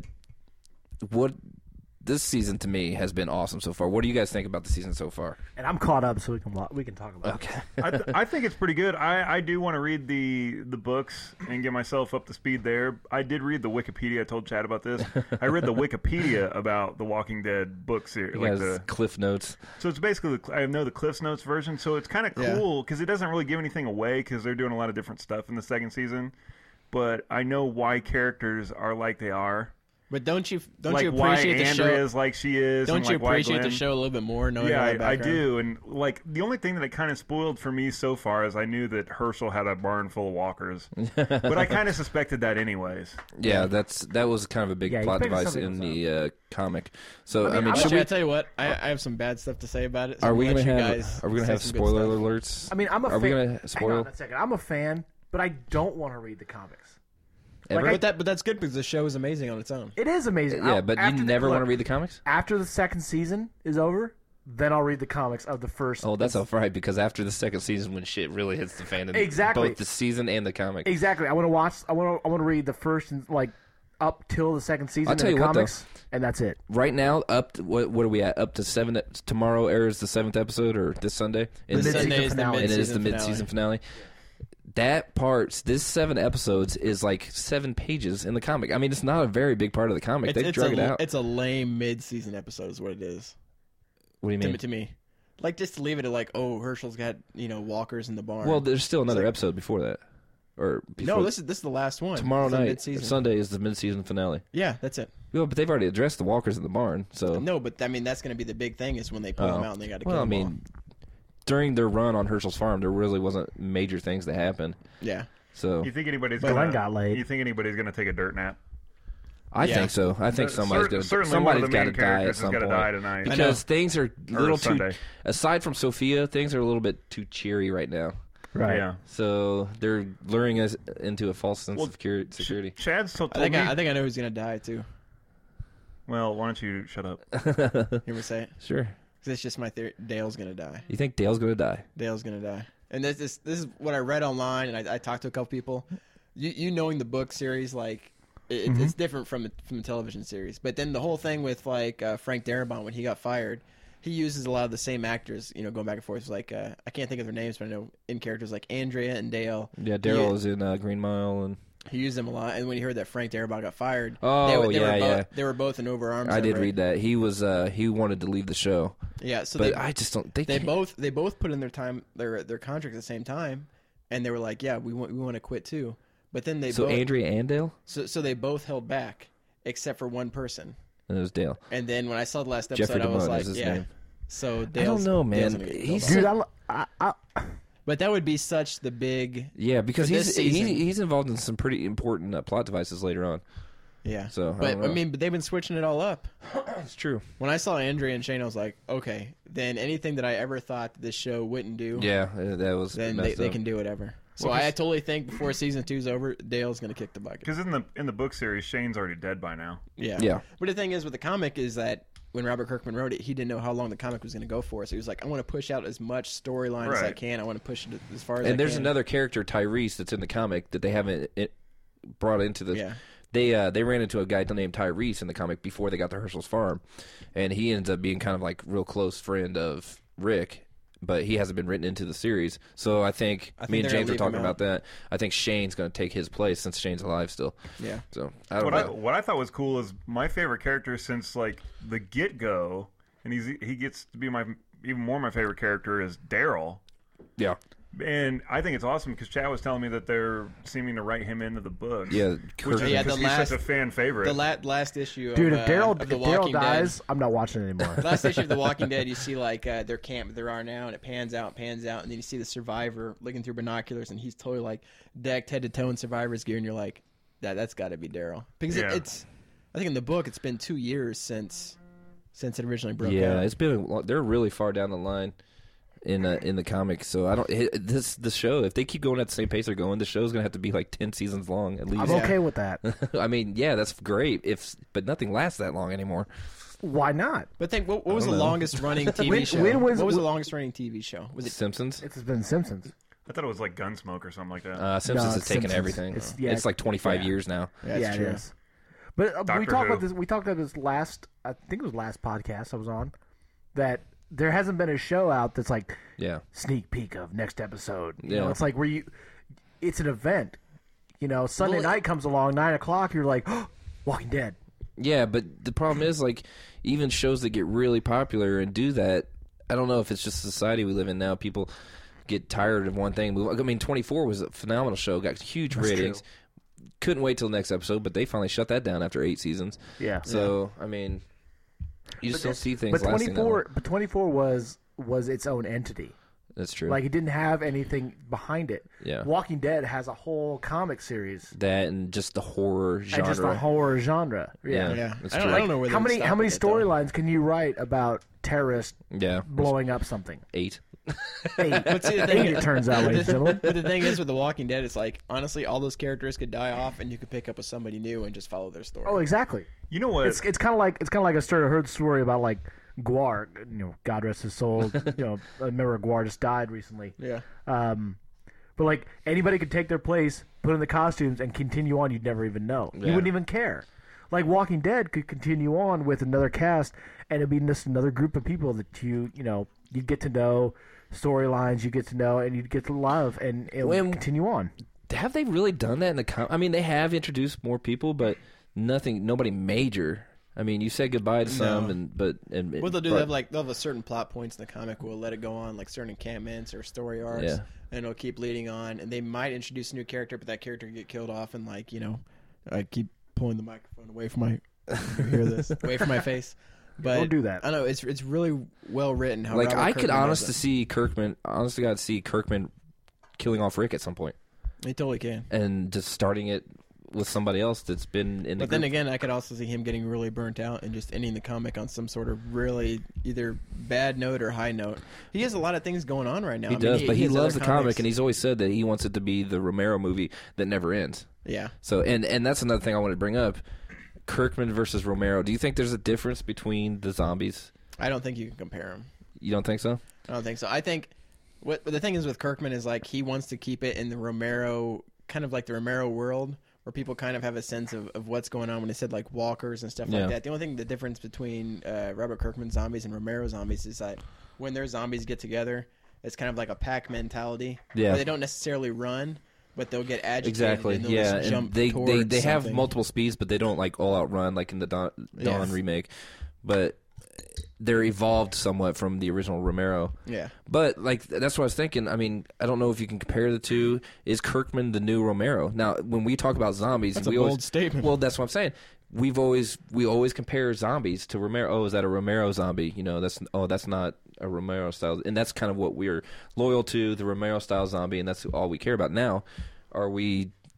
Speaker 6: what this season to me has been awesome so far. What do you guys think about the season so far?
Speaker 8: And I'm caught up, so we can talk about it.
Speaker 6: Okay.
Speaker 9: I think it's pretty good. I do want to read the books and get myself up to speed there. I did read the Wikipedia. I told Chad about this. I read the Wikipedia about the Walking Dead book series.
Speaker 6: You
Speaker 9: Like
Speaker 6: guys, Cliff Notes.
Speaker 9: so it's basically I know the Cliff's Notes version. So it's kind of
Speaker 7: Yeah.
Speaker 9: cool because it doesn't really give anything away because they're doing a lot of different stuff in the second season. But I know why characters are like they are.
Speaker 7: But don't you
Speaker 9: like
Speaker 7: you
Speaker 9: why
Speaker 7: appreciate the
Speaker 9: Andrea
Speaker 7: show?
Speaker 9: is like she is.
Speaker 7: Don't
Speaker 9: and
Speaker 7: you
Speaker 9: like why
Speaker 7: appreciate the
Speaker 9: Glenn-
Speaker 7: show a little bit more? Knowing
Speaker 9: Yeah,
Speaker 7: all the
Speaker 9: I
Speaker 7: background?
Speaker 9: do. And like the only thing that it kind of spoiled for me so far is I knew that Herschel had a barn full of walkers, but I kind of suspected that anyways.
Speaker 6: Yeah, that was kind of a big
Speaker 8: Yeah, he
Speaker 6: plot
Speaker 8: figured
Speaker 6: device
Speaker 8: something
Speaker 6: in
Speaker 8: was
Speaker 6: the comic. So, I mean,
Speaker 8: I'm
Speaker 6: should
Speaker 7: Chad,
Speaker 6: we,
Speaker 7: I tell you what, I have some bad stuff to say about it. So
Speaker 6: are
Speaker 7: I'm
Speaker 6: we
Speaker 7: gonna
Speaker 6: going to
Speaker 7: let you
Speaker 6: have
Speaker 7: guys
Speaker 6: are we going to
Speaker 7: say
Speaker 6: have
Speaker 7: some good
Speaker 6: spoiler
Speaker 7: stuff.
Speaker 6: alerts?
Speaker 8: I mean, I'm a
Speaker 6: Are
Speaker 8: fan.
Speaker 6: we going to
Speaker 8: Hang on
Speaker 6: spoil
Speaker 8: a second. I'm a fan, but I don't want to read the comics.
Speaker 6: ever?
Speaker 7: But that's good because the show is amazing on its own.
Speaker 8: It is amazing.
Speaker 6: Yeah, but you never want to read the comics?
Speaker 8: After the second season is over, then I'll read the comics of the first.
Speaker 6: Oh, that's all right, because after the second season, when shit really hits the fan,
Speaker 8: Exactly.
Speaker 6: both the season and the comic.
Speaker 8: Exactly. I want to watch. I want to read the first and like up till the second season
Speaker 6: I'll
Speaker 8: of
Speaker 6: tell
Speaker 8: the
Speaker 6: you what, though.
Speaker 8: comics, and that's it.
Speaker 6: Right now, what are we at? Up to 7. Tomorrow airs the 7th episode, or this Sunday?
Speaker 8: The
Speaker 7: This Sunday
Speaker 8: mid-season
Speaker 7: is the
Speaker 8: finale.
Speaker 6: And it is the
Speaker 7: mid-season
Speaker 6: mid-season finale. That part, this 7 episodes is like 7 pages in the comic. I mean, it's not a very big part of the comic. They drug it out.
Speaker 7: It's a lame mid-season episode, is what it is.
Speaker 6: What do you mean?
Speaker 7: To me, like just to leave it at like, oh, Herschel's got walkers in the barn.
Speaker 6: Well, there's still another
Speaker 7: like-
Speaker 6: episode before that, or before
Speaker 7: no, this is the last one.
Speaker 6: tomorrow
Speaker 7: It's the
Speaker 6: night.
Speaker 7: mid-season.
Speaker 6: Sunday is the mid-season finale.
Speaker 7: Yeah, that's it.
Speaker 6: Well, but they've already addressed the walkers in the barn. So
Speaker 7: No, but I mean that's going to be the big thing is when they pull them out and they got to kill
Speaker 6: well, I
Speaker 7: them
Speaker 6: mean, during their run on Herschel's farm, there really wasn't major things that happened.
Speaker 7: all. Yeah.
Speaker 6: So
Speaker 9: You think anybody's
Speaker 8: But Glenn
Speaker 9: gonna?
Speaker 8: got laid.
Speaker 9: You think anybody's gonna take a dirt nap?
Speaker 6: I
Speaker 7: Yeah.
Speaker 6: think so. I think somebody's going to
Speaker 9: Certainly one of the
Speaker 6: got to
Speaker 9: main
Speaker 6: die at
Speaker 9: characters is
Speaker 6: some
Speaker 9: gonna
Speaker 6: point.
Speaker 9: die tonight.
Speaker 6: Because things are a little too.
Speaker 9: Sunday.
Speaker 6: Aside from Sophia, things are a little bit too cheery right now.
Speaker 8: Right.
Speaker 9: Yeah.
Speaker 6: So they're luring us into a false sense of security.
Speaker 9: Chad's told
Speaker 7: I think
Speaker 9: me.
Speaker 7: I think I know who's going to die too.
Speaker 9: Well, why don't you shut up?
Speaker 7: Hear me say it?
Speaker 6: Sure.
Speaker 7: 'Cause it's just my theory. Dale's going to die.
Speaker 6: You think Dale's going to die?
Speaker 7: Dale's going to die. And this is what I read online, and I talked to a couple people. You knowing the book series, like it's different from the television series. But then the whole thing with like Frank Darabont when he got fired, he uses a lot of the same actors. Going back and forth. Like I can't think of their names, but I know in characters like Andrea and Dale.
Speaker 6: Yeah, Daryl is in Green Mile, and
Speaker 7: He used them a lot. And when he heard that Frank Darabont got fired,
Speaker 6: Oh,
Speaker 7: they were both in Over Arms.
Speaker 6: I did
Speaker 7: right?
Speaker 6: read that. He was he wanted to leave the show,
Speaker 7: Yeah, so
Speaker 6: but
Speaker 7: they
Speaker 6: I just don't. They
Speaker 7: they
Speaker 6: can't-
Speaker 7: both put in their contract at the same time, and they were like, yeah, we want to quit too. But then they
Speaker 6: So
Speaker 7: both,
Speaker 6: Andrea and Dale,
Speaker 7: so they both held back except for one person.
Speaker 6: and it was Dale.
Speaker 7: And then when I saw the last episode,
Speaker 6: Jeffrey
Speaker 7: I was
Speaker 6: DeMunn
Speaker 7: like,
Speaker 6: is his
Speaker 7: yeah.
Speaker 6: name.
Speaker 7: So
Speaker 6: I
Speaker 7: Dale's,
Speaker 6: don't know,
Speaker 7: Dale's
Speaker 6: man.
Speaker 7: gonna get
Speaker 6: He's
Speaker 7: killed.
Speaker 8: Dude,
Speaker 7: But that would be such the big.
Speaker 6: Yeah, because
Speaker 7: For this season-
Speaker 6: he's involved in some pretty important plot devices later on.
Speaker 7: Yeah.
Speaker 6: So,
Speaker 7: but but they've been switching it all up.
Speaker 6: it's true.
Speaker 7: When I saw Andrea and Shane, I was like, okay, then anything that I ever thought this show wouldn't do,
Speaker 6: Yeah, that was
Speaker 7: then
Speaker 6: messed
Speaker 7: they
Speaker 6: up.
Speaker 7: can do whatever. So I totally think before season 2's over, Dale's going to kick the bucket.
Speaker 9: Because in the book series, Shane's already dead by now.
Speaker 7: Yeah.
Speaker 6: Yeah.
Speaker 7: But the thing is with the comic is that when Robert Kirkman wrote it, he didn't know how long the comic was going to go for. So he was like, I want to push out as much storyline as I
Speaker 9: Right.
Speaker 7: can. I want to push it as far as I can.
Speaker 6: And there's another character, Tyrese, that's in the comic that they haven't brought into this.
Speaker 7: Yeah.
Speaker 6: They ran into a guy named Tyrese in the comic before they got to Herschel's farm, and he ends up being kind of like real close friend of Rick, but he hasn't been written into the series. So I think me and
Speaker 7: they're
Speaker 6: James
Speaker 7: gonna
Speaker 6: were talking
Speaker 7: leave him
Speaker 6: about that. I think Shane's going to take his place since Shane's alive still.
Speaker 7: Yeah.
Speaker 6: So I don't know.
Speaker 9: What I thought was cool is my favorite character since like the get go, and he gets to be even more my favorite character is Daryl.
Speaker 6: Yeah.
Speaker 9: And I think it's awesome because Chad was telling me that they're seeming to write him into the books.
Speaker 6: Yeah,
Speaker 9: which is
Speaker 7: Yeah,
Speaker 9: because he's such a fan favorite.
Speaker 7: The last issue
Speaker 8: Dude,
Speaker 7: of,
Speaker 8: if Daryl
Speaker 7: of The Walking
Speaker 8: dies,
Speaker 7: Dead.
Speaker 8: I'm not watching it anymore.
Speaker 7: Last issue of The Walking Dead, you see like their camp there are now, and it pans out, and then you see the survivor looking through binoculars, and he's totally like decked head to toe in survivor's gear, and you're like, that's got to be Daryl because
Speaker 9: Yeah.
Speaker 7: it's. I think in the book it's been 2 years since it originally broke
Speaker 6: Yeah,
Speaker 7: out.
Speaker 6: it's been they're really far down the line in the comics. So I don't the show, if they keep going at the same pace they're going, the show's gonna have to be like 10 seasons long at least.
Speaker 8: I'm okay with that.
Speaker 6: I mean, yeah, that's great. But nothing lasts that long anymore.
Speaker 8: Why not?
Speaker 7: But think, what was
Speaker 6: I
Speaker 7: the
Speaker 6: don't know.
Speaker 7: longest running TV
Speaker 8: When-
Speaker 7: show?
Speaker 8: when was-
Speaker 7: what was the longest running TV show? Was it
Speaker 6: Simpsons?
Speaker 8: It's been Simpsons.
Speaker 9: I thought it was like Gunsmoke or something like that.
Speaker 6: Simpsons
Speaker 8: No,
Speaker 6: has
Speaker 8: it's
Speaker 6: taken
Speaker 8: Simpsons.
Speaker 6: everything.
Speaker 8: It's-
Speaker 6: It's like 25
Speaker 8: yeah.
Speaker 6: years now.
Speaker 7: That's
Speaker 8: yeah,
Speaker 7: true.
Speaker 8: it is. But
Speaker 9: Doctor
Speaker 8: we talked
Speaker 9: Who.
Speaker 8: about this. We talked about this last. I think it was last podcast I was on. That there hasn't been a show out that's like
Speaker 6: Yeah.
Speaker 8: sneak peek of next episode. You
Speaker 6: Yeah.
Speaker 8: know, it's like it's an event. You know, Sunday night comes along, 9:00. You're like, oh, Walking Dead.
Speaker 6: Yeah, but the problem is, like, even shows that get really popular and do that, I don't know if it's just the society we live in now. People get tired of one thing. I mean, 24 was a phenomenal show, got huge ratings. Couldn't wait till the next episode, but they finally shut that down after 8 seasons.
Speaker 8: Yeah.
Speaker 6: So, I mean, you just don't see things
Speaker 8: But
Speaker 6: lasting that long.
Speaker 8: 24 was its own entity.
Speaker 6: That's true.
Speaker 8: Like it didn't have anything behind it.
Speaker 6: Yeah.
Speaker 8: Walking Dead has a whole comic series
Speaker 6: that and just the horror genre.
Speaker 8: and just the horror genre.
Speaker 6: Yeah.
Speaker 7: Yeah,
Speaker 6: That's
Speaker 7: I
Speaker 6: true.
Speaker 7: don't know where
Speaker 8: How
Speaker 7: they would
Speaker 8: many
Speaker 7: stop with it, though.
Speaker 8: storylines can you write about terrorists
Speaker 6: Yeah.
Speaker 8: blowing up something?
Speaker 6: 8.
Speaker 8: 8.
Speaker 7: But see, the thing
Speaker 8: 8 it turns out, ladies and gentlemen.
Speaker 7: But the thing is, with The Walking Dead, it's like honestly, all those characters could die off, and you could pick up with somebody new and just follow their story.
Speaker 8: Oh, exactly.
Speaker 9: You know what?
Speaker 8: It's kind of like a heard story about like Guar. You know, God rest his soul. You know, I remember Guar just died recently.
Speaker 7: Yeah.
Speaker 8: But like anybody could take their place, put in the costumes, and continue on. You'd never even know. You
Speaker 6: Yeah.
Speaker 8: wouldn't even care. Like Walking Dead could continue on with another cast, and it'd be just another group of people that you'd get to know, storylines you get to know, and you'd get to love, and it would continue on.
Speaker 6: Have they really done that in the I mean, they have introduced more people, but nobody major. I mean, you said goodbye to some, and
Speaker 7: What they'll do, they'll have a certain plot points in the comic. We'll let it go on, like certain encampments or story arcs,
Speaker 6: Yeah.
Speaker 7: and it'll keep leading on. And they might introduce a new character, but that character get killed off, and I keep pulling the microphone away from my hear this away from my face. But
Speaker 8: Don't do that.
Speaker 7: I don't know it's really well written. How
Speaker 6: like
Speaker 7: Robert
Speaker 6: I could
Speaker 7: Kirkman does
Speaker 6: honestly got to see Kirkman killing off Rick at some point,
Speaker 7: it. He totally can.
Speaker 6: and just starting it with somebody else that's been in the
Speaker 7: But then
Speaker 6: group.
Speaker 7: again, I could also see him getting really burnt out and just ending the comic on some sort of really either bad note or high note. He has a lot of things going on right now.
Speaker 6: He does, but he
Speaker 7: has
Speaker 6: loves
Speaker 7: other
Speaker 6: the comic,
Speaker 7: comics.
Speaker 6: and he's always said that he wants it to be the Romero movie that never ends.
Speaker 7: Yeah.
Speaker 6: So, and that's another thing I wanted to bring up: Kirkman versus Romero. Do you think there's a difference between the zombies?
Speaker 7: I don't think you can compare them.
Speaker 6: You don't think so?
Speaker 7: I don't think so. I think what the thing is with Kirkman is like he wants to keep it in the Romero, kind of like the Romero world, where people kind of have a sense of what's going on when they said like walkers and stuff
Speaker 6: Yeah.
Speaker 7: like that. The only thing, the difference between Robert Kirkman zombies and Romero zombies is that when their zombies get together, it's kind of like a pack mentality.
Speaker 6: Yeah.
Speaker 7: Where they don't necessarily run, but they'll get agitated.
Speaker 6: Exactly.
Speaker 7: And they'll
Speaker 6: Yeah,
Speaker 7: just jump
Speaker 6: and
Speaker 7: towards
Speaker 6: they have
Speaker 7: something.
Speaker 6: multiple speeds, but they don't like all out run like in the Dawn
Speaker 7: Yes.
Speaker 6: remake. But they're evolved somewhat from the original Romero.
Speaker 7: Yeah.
Speaker 6: But like that's what I was thinking. I mean, I don't know if you can compare the two. Is Kirkman the new Romero? Now, when we talk about zombies,
Speaker 7: That's a
Speaker 6: we
Speaker 7: bold
Speaker 6: always,
Speaker 7: statement.
Speaker 6: Well, that's what I'm saying. We always compare zombies to Romero. Oh, is that a Romero zombie? You know, that's not a Romero style, and that's kind of what we're loyal to, the Romero style zombie, and that's all we care about now. Are we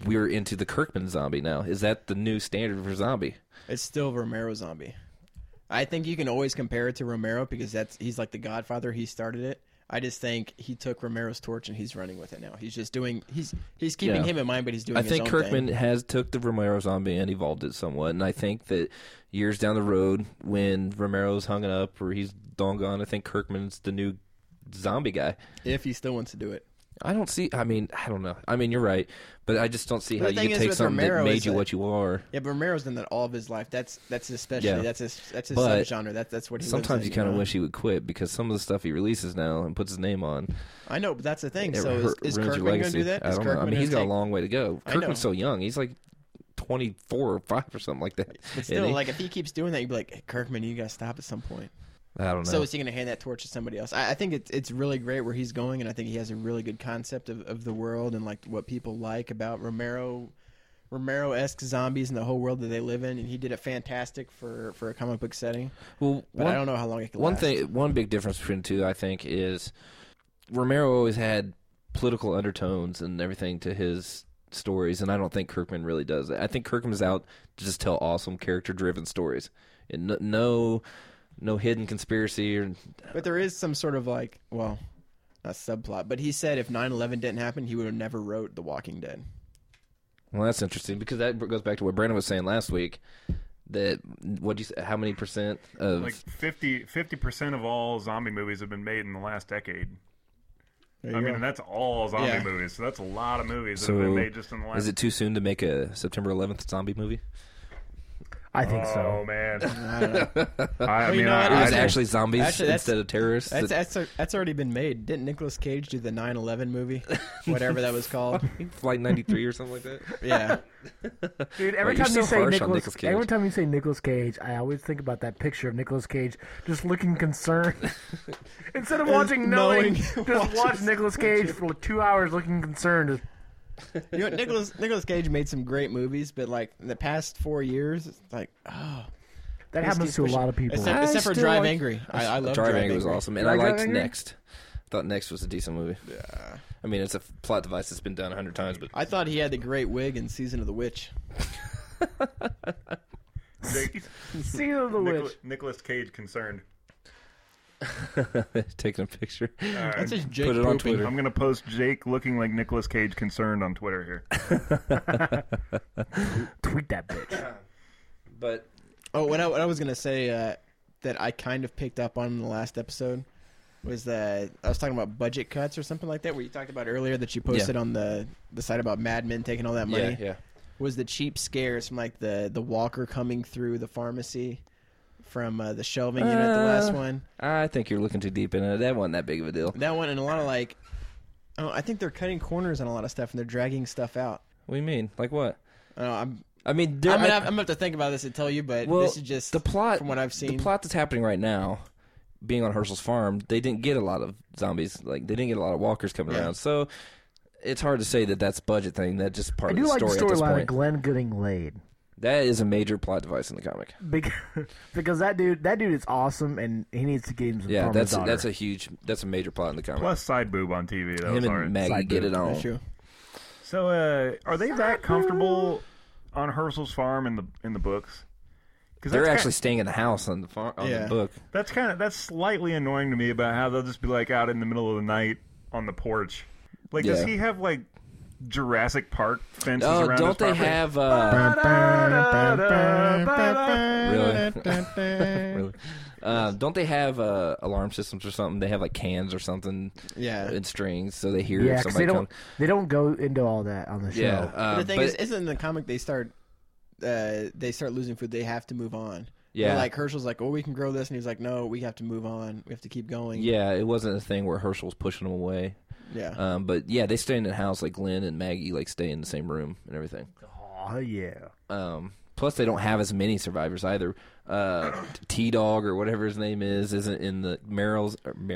Speaker 6: we're into the Kirkman zombie now. Is that the new standard for zombie?
Speaker 7: It's still Romero zombie. I think you can always compare it to Romero because he's like the Godfather. He started it. I just think he took Romero's torch and he's running with it now. He's just doing. He's keeping him in mind, but he's doing.
Speaker 6: I think
Speaker 7: his own
Speaker 6: Kirkman
Speaker 7: thing.
Speaker 6: has took the Romero zombie and evolved it somewhat, and I think that years down the road, when Romero's hung it up or he's long gone, I think Kirkman's the new zombie guy.
Speaker 7: If he still wants to do it.
Speaker 6: I don't see. I don't know. I mean, you're right, but I just don't see how
Speaker 7: The
Speaker 6: you
Speaker 7: thing
Speaker 6: can
Speaker 7: is
Speaker 6: take
Speaker 7: with
Speaker 6: something
Speaker 7: Romero
Speaker 6: that made
Speaker 7: is
Speaker 6: you
Speaker 7: that-
Speaker 6: what you are.
Speaker 7: Yeah, but Romero's done that all of his life. That's his specialty.
Speaker 6: Yeah.
Speaker 7: That's his
Speaker 6: But
Speaker 7: subgenre. That's what he.
Speaker 6: Sometimes
Speaker 7: lives
Speaker 6: you
Speaker 7: in,
Speaker 6: kind of
Speaker 7: know?
Speaker 6: wish he would quit because some of the stuff he releases now and puts his name on.
Speaker 7: I know, but that's the thing.
Speaker 6: it
Speaker 7: So
Speaker 6: ruins
Speaker 7: is
Speaker 6: your
Speaker 7: Kirkman going to
Speaker 6: legacy.
Speaker 7: do that?
Speaker 6: I
Speaker 7: Is
Speaker 6: don't know. I
Speaker 7: Kirkman
Speaker 6: mean, he's
Speaker 7: gonna
Speaker 6: got a
Speaker 7: take-
Speaker 6: long way to go.
Speaker 7: I know.
Speaker 6: Kirkman's so young. He's like 24 or 5 or something like that.
Speaker 7: But
Speaker 6: isn't
Speaker 7: still,
Speaker 6: he?
Speaker 7: like if he keeps doing that, you'd be like, hey, Kirkman, you got to stop at some point.
Speaker 6: I don't know.
Speaker 7: So is he going to hand that torch to somebody else? I think it's really great where he's going, and I think he has a really good concept of the world and like what people like about Romero-esque zombies and the whole world that they live in, and he did it fantastic for a comic book setting.
Speaker 6: Well,
Speaker 7: But I don't know how long it can last.
Speaker 6: One big difference between the two, I think, is Romero always had political undertones and everything to his stories, and I don't think Kirkman really does that. I think Kirkman's out to just tell awesome character-driven stories, and no hidden conspiracy or.
Speaker 7: But there is some sort of like, well, not subplot, but he said if 9/11 didn't happen, he would have never wrote The Walking Dead.
Speaker 6: Well, that's interesting because that goes back to what Brandon was saying last week. That how many percent of
Speaker 9: Like 50% of all zombie movies have been made in the last decade.
Speaker 7: There
Speaker 9: I
Speaker 7: you
Speaker 9: mean,
Speaker 7: go.
Speaker 9: and that's all zombie
Speaker 7: Yeah.
Speaker 9: movies. So that's a lot of movies that
Speaker 6: so
Speaker 9: have been made just in the last.
Speaker 6: is it too soon to make a September 11th zombie movie?
Speaker 8: I think
Speaker 9: Oh
Speaker 8: so.
Speaker 9: man,
Speaker 7: I don't know.
Speaker 9: I
Speaker 7: you
Speaker 9: mean,
Speaker 7: know what?
Speaker 6: It was
Speaker 7: think-
Speaker 6: actually zombies
Speaker 7: actually, that's-
Speaker 6: instead of terrorists.
Speaker 7: That's already been made. Didn't Nicolas Cage do the 9/11 movie, whatever that was called?
Speaker 6: Flight 93 or something like that.
Speaker 7: Yeah.
Speaker 8: Dude, every
Speaker 6: You're
Speaker 8: time you
Speaker 6: so
Speaker 8: say
Speaker 6: harsh on
Speaker 8: Nicolas
Speaker 6: Nicolas Cage.
Speaker 8: every time you say Nicolas Cage, I always think about that picture of Nicolas Cage just looking concerned. Instead of watching knowing, just watch Nicolas Cage for 2 hours looking concerned.
Speaker 7: You know, Nicolas Cage made some great movies, but like in the past 4 years, it's like, oh.
Speaker 8: That happens to a lot of people.
Speaker 7: Except for
Speaker 6: still
Speaker 7: Drive
Speaker 6: like-
Speaker 7: Angry. I love
Speaker 6: Drive Angry was awesome, and I
Speaker 8: like Drive
Speaker 6: liked
Speaker 8: Angry?
Speaker 6: Next. I thought Next was a decent movie.
Speaker 7: Yeah.
Speaker 6: I mean, it's a plot device that's been done 100 times, but
Speaker 7: I thought he had the great wig in Season of the Witch.
Speaker 8: Season of the Witch.
Speaker 9: Nicolas Cage concerned.
Speaker 6: taking a picture.
Speaker 9: All right.
Speaker 7: That's just Jake
Speaker 6: Put it on
Speaker 7: pooping.
Speaker 6: Twitter.
Speaker 9: I'm gonna post Jake looking like Nicolas Cage concerned on Twitter here.
Speaker 8: Tweet that bitch.
Speaker 6: But
Speaker 7: Oh, what I was gonna say that I kind of picked up on in the last episode was that I was talking about budget cuts or something like that, where you talked about earlier that you posted on the site about Mad Men taking all that money.
Speaker 6: yeah.
Speaker 7: Was the cheap scares from like the walker coming through the pharmacy from the shelving unit, the last one.
Speaker 6: I think you're looking too deep in it. That wasn't that big of a deal.
Speaker 7: That one and a lot of like, I think they're cutting corners on a lot of stuff and they're dragging stuff out.
Speaker 6: What do you mean? Like what?
Speaker 7: I'm
Speaker 6: I mean,
Speaker 7: gonna have to think about this and tell you, but
Speaker 6: well,
Speaker 7: this is just
Speaker 6: the plot
Speaker 7: from what I've seen.
Speaker 6: The plot that's happening right now, being on Herschel's farm, they didn't get a lot of zombies. Like they didn't get a lot of walkers coming around. So it's hard to say that that's a budget thing. That's just part
Speaker 8: I
Speaker 6: of
Speaker 8: do
Speaker 6: the
Speaker 8: like the
Speaker 6: story at this
Speaker 8: storyline of
Speaker 6: point.
Speaker 8: Glenn getting laid.
Speaker 6: That is a major plot device in the comic.
Speaker 8: Because that dude is awesome, and he needs to get him some
Speaker 6: Yeah,
Speaker 8: from his daughter.
Speaker 6: that's a major plot in the comic.
Speaker 9: Plus side boob on TV. That was
Speaker 6: Him
Speaker 9: hard.
Speaker 6: and Maggie
Speaker 8: Side
Speaker 6: get
Speaker 8: boob.
Speaker 6: it on.
Speaker 7: That's true.
Speaker 9: So, are they that comfortable on Herschel's farm in the books? Because
Speaker 6: They're actually staying in the house on the farm on
Speaker 7: Yeah.
Speaker 6: the book.
Speaker 9: that's slightly annoying to me about how they'll just be like out in the middle of the night on the porch. Like, does
Speaker 6: Yeah.
Speaker 9: he have like Jurassic Park fences
Speaker 6: Oh,
Speaker 9: around
Speaker 6: don't
Speaker 9: his
Speaker 6: they
Speaker 9: property?
Speaker 6: have? Really? Don't they have alarm systems or something? They have like cans or something.
Speaker 7: Yeah.
Speaker 6: And strings, so they hear
Speaker 8: Yeah,
Speaker 6: if
Speaker 8: 'cause
Speaker 6: somebody
Speaker 8: they don't
Speaker 6: comes.
Speaker 8: they don't go into all that on the show.
Speaker 6: Yeah,
Speaker 7: But the thing
Speaker 6: but-
Speaker 7: is, isn't in the comic they start losing food. They have to move on.
Speaker 6: Yeah.
Speaker 7: They're like Herschel's like, oh, we can grow this, and he's like, no, we have to move on. We have to keep going.
Speaker 6: Yeah, it wasn't a thing where Herschel was pushing them away.
Speaker 7: Yeah.
Speaker 6: But yeah, they stay in the house. Like Glenn and Maggie, like stay in the same room and everything.
Speaker 8: Oh yeah.
Speaker 6: Plus, they don't have as many survivors either. T-Dog or whatever his name is isn't in the Daryl.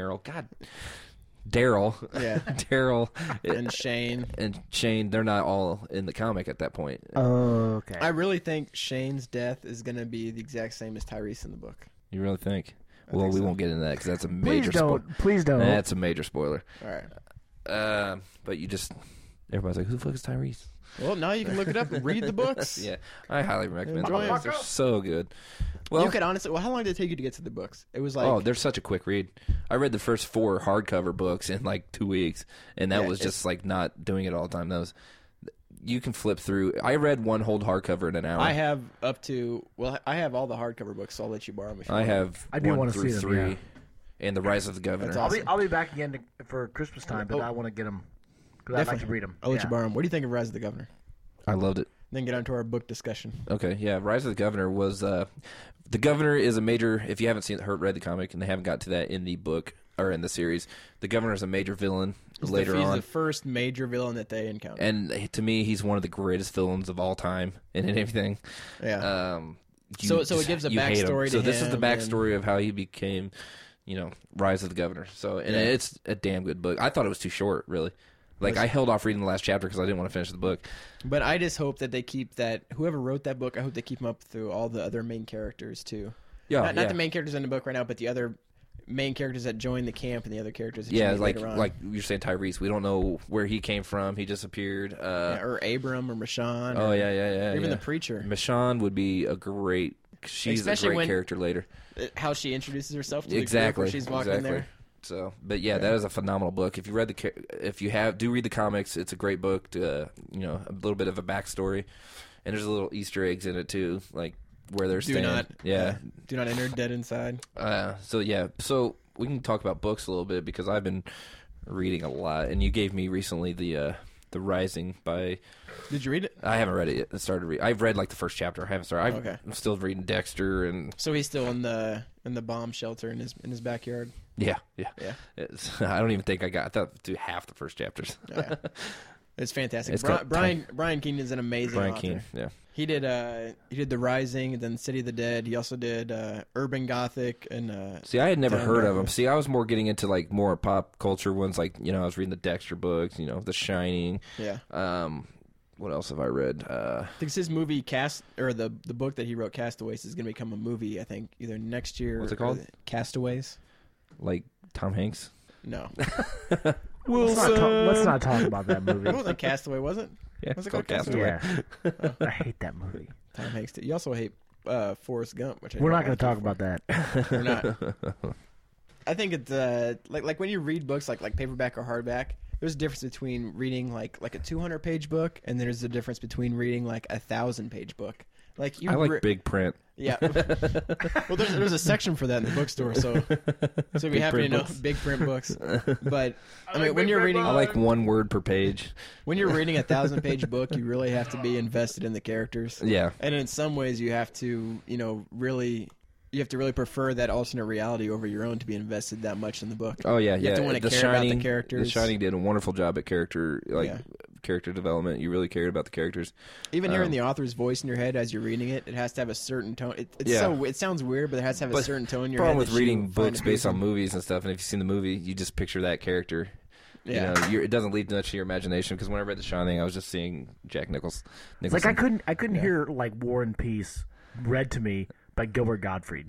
Speaker 7: Yeah.
Speaker 6: Daryl
Speaker 7: And Shane.
Speaker 6: and Shane. They're not all in the comic at that point.
Speaker 8: Okay.
Speaker 7: I really think Shane's death is going to be the exact same as Tyrese in the book.
Speaker 6: You really think? Well,
Speaker 7: think
Speaker 6: we
Speaker 7: so.
Speaker 6: won't get into that because that's a
Speaker 8: Please
Speaker 6: major.
Speaker 8: don't. Please don't.
Speaker 6: That's a major spoiler.
Speaker 7: All right.
Speaker 6: But you just everybody's like, "Who the fuck is Tyrese?"
Speaker 7: Well, now you can look it up and read the books.
Speaker 6: Yeah, I highly recommend
Speaker 7: Enjoy
Speaker 6: them.
Speaker 7: them.
Speaker 6: They're so good. Well,
Speaker 7: You could honestly. Well, how long did it take you to get to the books? It was like.
Speaker 6: oh, they're such a quick read. I read the first 4 hardcover books in like 2 weeks, and that
Speaker 7: Yeah,
Speaker 6: was
Speaker 7: it's-
Speaker 6: just like not doing it all the time. That was you can flip through. I read one whole hardcover in an hour.
Speaker 7: I have up to. Well, I have all the hardcover books, so I'll let you borrow them. If you
Speaker 6: I
Speaker 7: want.
Speaker 6: have
Speaker 8: I do
Speaker 6: 1
Speaker 8: wanna
Speaker 6: through
Speaker 8: see them,
Speaker 6: 3,
Speaker 8: yeah.
Speaker 6: and the Rise of the Governor.
Speaker 7: That's awesome.
Speaker 8: I'll be back again for Christmas time, but
Speaker 7: Oh.
Speaker 8: I want to get them because I'd like
Speaker 7: Definitely.
Speaker 8: to read them.
Speaker 7: I'll let you borrow them. What do you think of Rise of the Governor?
Speaker 6: I loved it.
Speaker 7: Then get on to our book discussion.
Speaker 6: Okay, yeah. Rise of the Governor was the Governor is a major. If you haven't read the comic, and they haven't got to that in the book or in the series, the Governor is a major villain later
Speaker 7: He's
Speaker 6: on.
Speaker 7: the first major villain that they encounter.
Speaker 6: And to me, he's one of the greatest villains of all time in anything.
Speaker 7: Yeah.
Speaker 6: You
Speaker 7: So it gives a
Speaker 6: you hate him.
Speaker 7: backstory to
Speaker 6: So this is the
Speaker 7: him
Speaker 6: backstory of how he became, Rise of the Governor. So and
Speaker 7: Yeah.
Speaker 6: it's a damn good book. I thought it was too short, really. Like I held off reading the last chapter because I didn't want to finish the book.
Speaker 7: But I just hope that they keep that. Whoever wrote that book, I hope they keep him up through all the other main characters too.
Speaker 6: Yeah,
Speaker 7: Not the main characters in the book right now, but the other main characters that join the camp and the other characters. That
Speaker 6: Yeah,
Speaker 7: you meet
Speaker 6: like
Speaker 7: later on.
Speaker 6: like you're saying Tyrese. We don't know where he came from. He disappeared.
Speaker 7: Yeah, or Abram or Michonne.
Speaker 6: Oh
Speaker 7: or
Speaker 6: yeah.
Speaker 7: Even
Speaker 6: yeah.
Speaker 7: the preacher.
Speaker 6: Michonne would be a great. She's
Speaker 7: Especially
Speaker 6: a great
Speaker 7: when-
Speaker 6: character later.
Speaker 7: How she introduces herself to the
Speaker 6: Exactly.
Speaker 7: group where she's walking
Speaker 6: exactly.
Speaker 7: there.
Speaker 6: So, but yeah, that is a phenomenal book. If you read do read the comics, it's a great book. To, a little bit of a backstory, and there's a little Easter eggs in it too, like where they're
Speaker 7: Do
Speaker 6: staying.
Speaker 7: not.
Speaker 6: Yeah.
Speaker 7: Do not enter dead inside.
Speaker 6: So we can talk about books a little bit because I've been reading a lot, and you gave me recently the Rising by.
Speaker 7: Did you read it?
Speaker 6: I haven't read it yet. I started read. I've read like the first chapter. I haven't started.
Speaker 7: Okay.
Speaker 6: I'm still reading Dexter and
Speaker 7: So he's still in the bomb shelter in his backyard.
Speaker 6: yeah.
Speaker 7: Yeah.
Speaker 6: I don't even think I thought through half the first chapters.
Speaker 7: Yeah. It's fantastic.
Speaker 6: It's got
Speaker 7: Brian Keene is an amazing
Speaker 6: Brian
Speaker 7: author.
Speaker 6: Keene. Yeah.
Speaker 7: He did The Rising, and then City of the Dead. He also did Urban Gothic and
Speaker 6: See, I had never
Speaker 7: Down
Speaker 6: heard of
Speaker 7: Dark.
Speaker 6: him. See, I was more getting into like more pop culture ones, like I was reading the Dexter books, The Shining.
Speaker 7: Yeah.
Speaker 6: What else have I read?
Speaker 7: I think it's his movie the book that he wrote, Castaways, is going to become a movie. I think either next year.
Speaker 6: What's it called?
Speaker 7: Castaways.
Speaker 6: Like Tom Hanks.
Speaker 7: No,
Speaker 8: Let's not talk about that movie.
Speaker 7: it wasn't Castaway, was it?
Speaker 6: Yeah,
Speaker 7: What's
Speaker 6: it's
Speaker 7: it
Speaker 6: called
Speaker 7: called?
Speaker 6: Castaway.
Speaker 8: Yeah, I hate that movie.
Speaker 7: Tom Hanks did. You also hate Forrest Gump, which
Speaker 8: We're not going to talk about that.
Speaker 7: We're not. I think it's like when you read books like paperback or hardback. There's a difference between reading like a 200-page book, and there's a difference between reading like a 1,000-page book. Like you,
Speaker 6: I like big print.
Speaker 7: Yeah. Well, there's a section for that in the bookstore, so we happen to know
Speaker 6: books.
Speaker 7: big print books. But I mean, when you're reading,
Speaker 6: I like one word per page.
Speaker 7: when you're reading a 1,000-page book, you really have to be invested in the characters.
Speaker 6: Yeah.
Speaker 7: And in some ways, you have to, really. You have to really prefer that alternate reality over your own to be invested that much in the book.
Speaker 6: Oh yeah,
Speaker 7: You have to want to
Speaker 6: The
Speaker 7: care
Speaker 6: Shining,
Speaker 7: about the characters.
Speaker 6: The Shining did a wonderful job at character
Speaker 7: Yeah.
Speaker 6: character development. You really cared about the characters.
Speaker 7: Even hearing the author's voice in your head as you're reading it, it has to have a certain tone.
Speaker 6: Yeah.
Speaker 7: It sounds weird, but it has to have a certain tone in your
Speaker 6: problem
Speaker 7: head.
Speaker 6: with
Speaker 7: that you
Speaker 6: reading
Speaker 7: find
Speaker 6: books based on
Speaker 7: amusing.
Speaker 6: movies and stuff, and if you've seen the movie, you just picture that character.
Speaker 7: Yeah.
Speaker 6: It doesn't leave much to your imagination. Because when I read The Shining, I was just seeing Jack Nicholson.
Speaker 8: It's like I couldn't hear like War and Peace read to me by Gilbert Gottfried.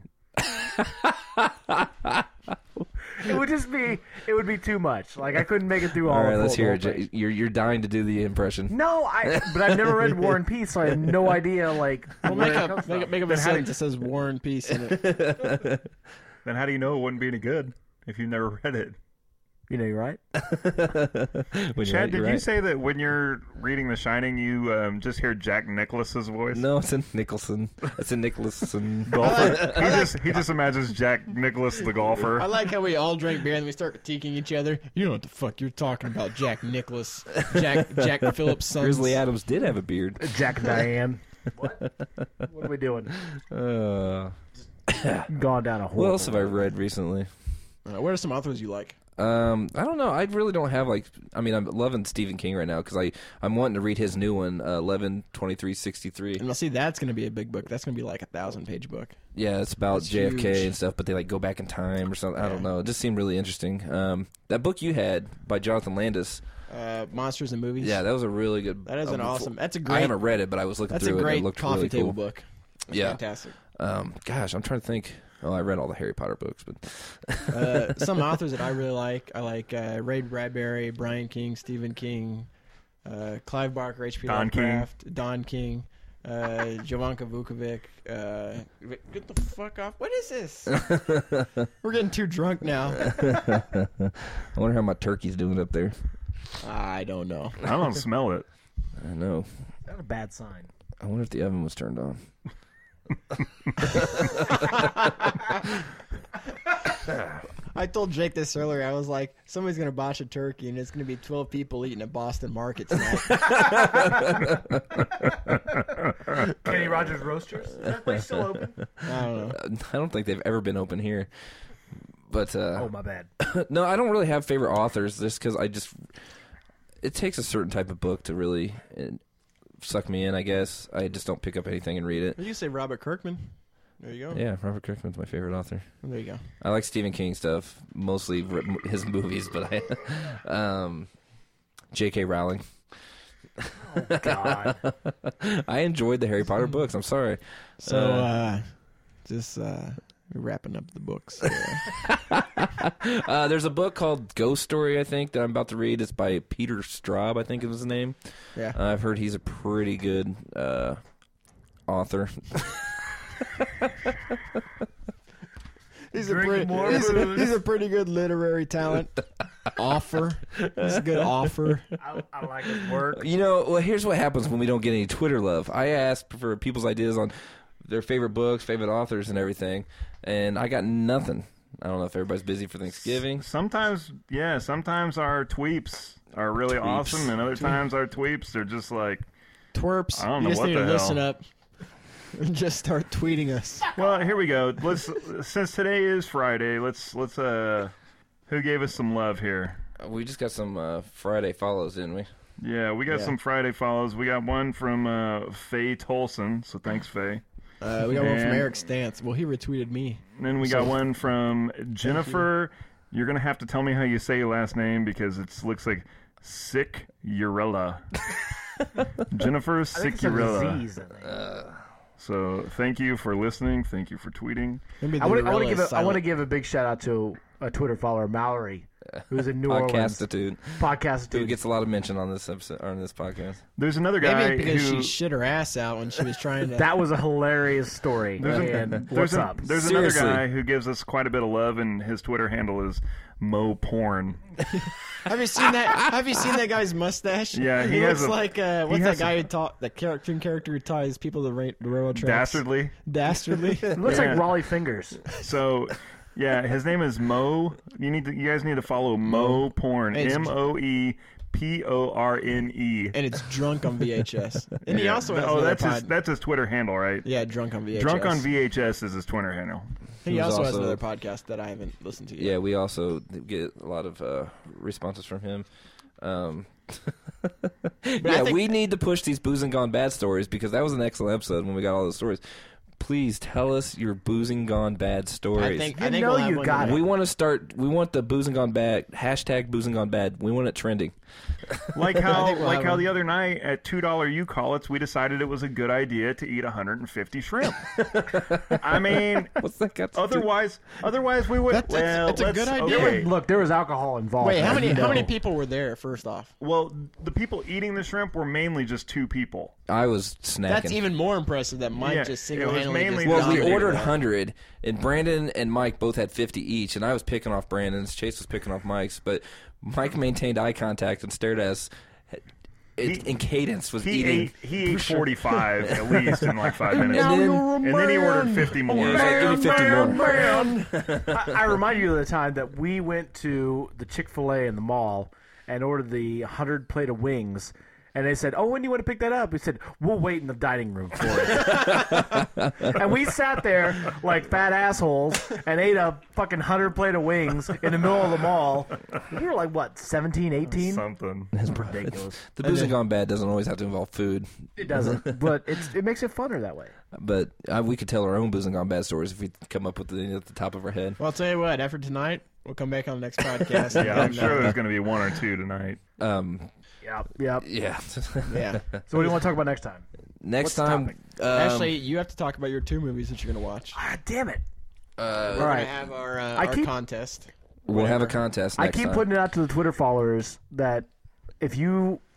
Speaker 8: It would be too much. Like I couldn't make it through all.
Speaker 6: All right,
Speaker 8: the
Speaker 6: let's
Speaker 8: full-
Speaker 6: hear
Speaker 8: the
Speaker 6: it.
Speaker 8: whole thing.
Speaker 6: You're dying to do the impression.
Speaker 8: No, but I've never read War and Peace, so I have no idea. Like,
Speaker 7: Well,
Speaker 8: where
Speaker 7: make
Speaker 8: it
Speaker 7: up
Speaker 8: comes from.
Speaker 7: a sentence that says War and Peace in it.
Speaker 9: Then how do you know it wouldn't be any good if you've never read it?
Speaker 8: You know, you're right.
Speaker 9: Chad, did you say that when you're reading The Shining, you just hear Jack Nicklaus's voice?
Speaker 6: No, it's in Nicholson. It's in Nicholson.
Speaker 9: Golfer. He just imagines Jack Nicklaus the golfer.
Speaker 7: I like how we all drink beer and we start critiquing each other. You know what the fuck you're talking about, Jack Nicklaus, Jack Phillips' son.
Speaker 6: Grizzly Adams did have a beard.
Speaker 8: Jack and Diane. What are we doing?
Speaker 6: Uh,
Speaker 8: Gone down a hole.
Speaker 6: what else have I read recently?
Speaker 7: What are some authors you like?
Speaker 6: I don't know. I really don't have I'm loving Stephen King right now because I'm wanting to read his new one, 11/23/63.
Speaker 7: And I'll see that's going to be a big book. That's going to be like a 1,000-page book.
Speaker 6: Yeah, it's about
Speaker 7: That's
Speaker 6: JFK
Speaker 7: huge.
Speaker 6: and stuff, but they go back in time or something. I don't
Speaker 7: Yeah.
Speaker 6: know. It just seemed really interesting. That book you had by Jonathan Landis.
Speaker 7: Monsters and Movies.
Speaker 6: Yeah, that was a really good.
Speaker 7: That is an awesome. That's a
Speaker 6: I
Speaker 7: great.
Speaker 6: haven't read it, but I was looking
Speaker 7: That's a
Speaker 6: through it. And
Speaker 7: great
Speaker 6: it looked
Speaker 7: coffee
Speaker 6: really
Speaker 7: table
Speaker 6: cool.
Speaker 7: book. It's
Speaker 6: Yeah.
Speaker 7: fantastic.
Speaker 6: Gosh, I'm trying to think. Oh, I read all the Harry Potter books, but
Speaker 7: Some authors that I really like. I like Ray Bradbury, Brian King, Stephen King, Clive Barker, H.P.
Speaker 9: Don
Speaker 7: Lovecraft, Don King, Jovanka Vukovic. Get the fuck off! What is this? We're getting too drunk now.
Speaker 6: I wonder how my turkey's doing up there.
Speaker 7: I don't know.
Speaker 9: I don't smell it.
Speaker 6: I know.
Speaker 8: Not a bad sign.
Speaker 6: I wonder if the oven was turned on.
Speaker 7: I told Jake this earlier. I was like, somebody's going to botch a turkey, and it's going to be 12 people eating at Boston Market tonight.
Speaker 8: Kenny Rogers Roasters? Is that place still open?
Speaker 7: I don't know.
Speaker 6: I don't think they've ever been open here. But
Speaker 8: Oh, my bad.
Speaker 6: no, I don't really have favorite authors just because it takes a certain type of book to really suck me in, I guess. I just don't pick up anything and read it.
Speaker 7: You say Robert Kirkman. There you go.
Speaker 6: Yeah, Robert Kirkman's my favorite author.
Speaker 7: There you go.
Speaker 6: I like Stephen King stuff, mostly his movies, but J.K. Rowling.
Speaker 8: Oh, God.
Speaker 6: I enjoyed the Harry Potter books. I'm sorry.
Speaker 7: So, just wrapping up the books.
Speaker 6: There's a book called Ghost Story, I think, that I'm about to read. It's by Peter Straub, I think is his name.
Speaker 7: Yeah.
Speaker 6: I've heard he's a pretty good author.
Speaker 7: He's a pretty good literary talent. He's a good offer.
Speaker 8: I like his work.
Speaker 6: You know, well, here's what happens when we don't get any Twitter love. I asked for people's ideas on their favorite books, favorite authors, and everything, and I got nothing. I don't know if everybody's busy for Thanksgiving.
Speaker 9: Sometimes our tweeps are really awesome, and other times our tweeps are just like
Speaker 7: Twerps.
Speaker 9: I don't know
Speaker 7: you just
Speaker 9: what
Speaker 7: need
Speaker 9: the
Speaker 7: to
Speaker 9: hell.
Speaker 7: listen up and just start tweeting us.
Speaker 9: Well, here we go. Since today is Friday, let's who gave us some love here?
Speaker 6: We just got some Friday follows, didn't we?
Speaker 9: Yeah, we got some Friday follows. We got one from Faye Tolson, so thanks, Faye.
Speaker 7: We got one from
Speaker 9: And-
Speaker 7: Eric Stantz. Well, he retweeted me.
Speaker 9: And then we got one from Jennifer. You're going to have to tell me how you say your last name because it looks like Sick Urella. Jennifer
Speaker 8: I think
Speaker 9: Sick
Speaker 8: it's a
Speaker 9: Urella.
Speaker 8: disease, I think.
Speaker 9: So thank you for listening. Thank you for tweeting.
Speaker 7: Maybe the
Speaker 8: I want
Speaker 7: gorilla
Speaker 8: to
Speaker 7: is
Speaker 8: give
Speaker 7: silent.
Speaker 8: a big shout out to a Twitter follower, Mallory, who's in New Orleans.
Speaker 6: Podcastitude.
Speaker 8: Podcastitude.
Speaker 6: Who gets a lot of mention on this episode or on this podcast.
Speaker 9: There's another guy
Speaker 7: Maybe because
Speaker 9: who...
Speaker 7: she shit her ass out when she was trying to.
Speaker 8: That was a hilarious story. And what's up?
Speaker 9: There's
Speaker 6: Seriously.
Speaker 9: another guy who gives us quite a bit of love, and his Twitter handle is Mo Porn.
Speaker 7: Have you seen that? Have you seen that guy's mustache?
Speaker 9: Yeah, he
Speaker 7: looks
Speaker 9: has a-
Speaker 7: like
Speaker 9: he
Speaker 7: what's
Speaker 9: has
Speaker 7: that guy who taught the cartoon character who ties people to the railroad tracks?
Speaker 9: Dastardly.
Speaker 7: Dastardly.
Speaker 8: It looks
Speaker 9: Yeah.
Speaker 8: like Raleigh Fingers.
Speaker 9: So, yeah, his name is Mo. You guys need to follow Mo Porn.
Speaker 7: It's-
Speaker 9: MoePorne.
Speaker 7: And it's drunk on VHS. And he also has another
Speaker 9: that's his Twitter handle, right?
Speaker 7: Yeah, drunk on VHS.
Speaker 9: Drunk on VHS is his Twitter handle.
Speaker 7: He
Speaker 6: He was
Speaker 7: also has
Speaker 6: also-
Speaker 7: another podcast that I haven't listened to yet.
Speaker 6: Yeah, we also get a lot of responses from him.
Speaker 7: I
Speaker 6: Yeah,
Speaker 7: think-
Speaker 6: we need to push these boozing gone bad stories because that was an excellent episode when we got all those stories. Please tell us your boozing gone bad stories.
Speaker 7: I think
Speaker 8: You know
Speaker 7: we'll have
Speaker 8: you
Speaker 7: one
Speaker 8: got
Speaker 7: today.
Speaker 6: we want to start. We want the boozing gone bad hashtag boozing gone bad. We want it trending.
Speaker 9: Like how
Speaker 7: think we'll have one.
Speaker 9: the other night at $2 you call it's, we decided it was a good idea to eat 150 shrimp. I mean,
Speaker 6: What's that got to do?
Speaker 9: otherwise we would.
Speaker 7: That's a
Speaker 9: let's-
Speaker 7: good idea.
Speaker 9: Okay.
Speaker 8: Look, there was alcohol involved.
Speaker 7: Wait, how
Speaker 8: as
Speaker 7: many
Speaker 8: you know.
Speaker 7: people were there? First off,
Speaker 9: Well, the people eating the shrimp were mainly just two people.
Speaker 6: I was snacking.
Speaker 7: that's even more impressive that Mike
Speaker 9: Yeah,
Speaker 7: just
Speaker 9: it was
Speaker 7: single-handedly.
Speaker 9: mainly
Speaker 7: just
Speaker 6: Well,
Speaker 9: just
Speaker 6: we
Speaker 7: dominated
Speaker 6: ordered
Speaker 7: that.
Speaker 6: 100, and Brandon and Mike both had 50 each, and I was picking off Brandon's. Chase was picking off Mike's, but Mike maintained eye contact and stared at us. In cadence, was
Speaker 9: He
Speaker 6: eating.
Speaker 9: ate 45 at least in like 5 minutes.
Speaker 6: And then-
Speaker 9: And then he ordered 50 more.
Speaker 6: He was like, give me 50 more.
Speaker 8: I remind you of the time that we went to the Chick-fil-A in the mall and ordered the 100 plate of wings. And they said, "Oh, when do you want to pick that up?" We said, "We'll wait in the dining room for it." And we sat there like fat assholes and ate a fucking 100 plate of wings in the middle of the mall. We were like, what, 17, 18?
Speaker 9: Something.
Speaker 8: Ridiculous.
Speaker 6: The boozing gone bad doesn't always have to involve food,
Speaker 8: It doesn't, but it makes it funner that way.
Speaker 6: but we could tell our own boozing gone bad stories if we come up with it at the top of our head.
Speaker 7: Well, I'll tell you what. After tonight, we'll come back on the next podcast.
Speaker 9: Yeah, I'm
Speaker 7: and,
Speaker 9: sure there's going to be one or two tonight.
Speaker 8: Yep.
Speaker 6: Yeah.
Speaker 7: yeah.
Speaker 8: So what do you want to talk about next time?
Speaker 6: Next
Speaker 8: What's the
Speaker 6: time,
Speaker 8: topic?
Speaker 7: Actually, you have to talk about your 2 movies that you're going to watch.
Speaker 8: Ah, damn it.
Speaker 7: We're
Speaker 8: All
Speaker 7: going
Speaker 8: right.
Speaker 7: to have our,
Speaker 8: I
Speaker 7: our
Speaker 8: keep-
Speaker 7: contest.
Speaker 6: we'll have a contest
Speaker 8: I
Speaker 6: next
Speaker 8: keep
Speaker 6: time.
Speaker 8: putting it out to the Twitter followers that if you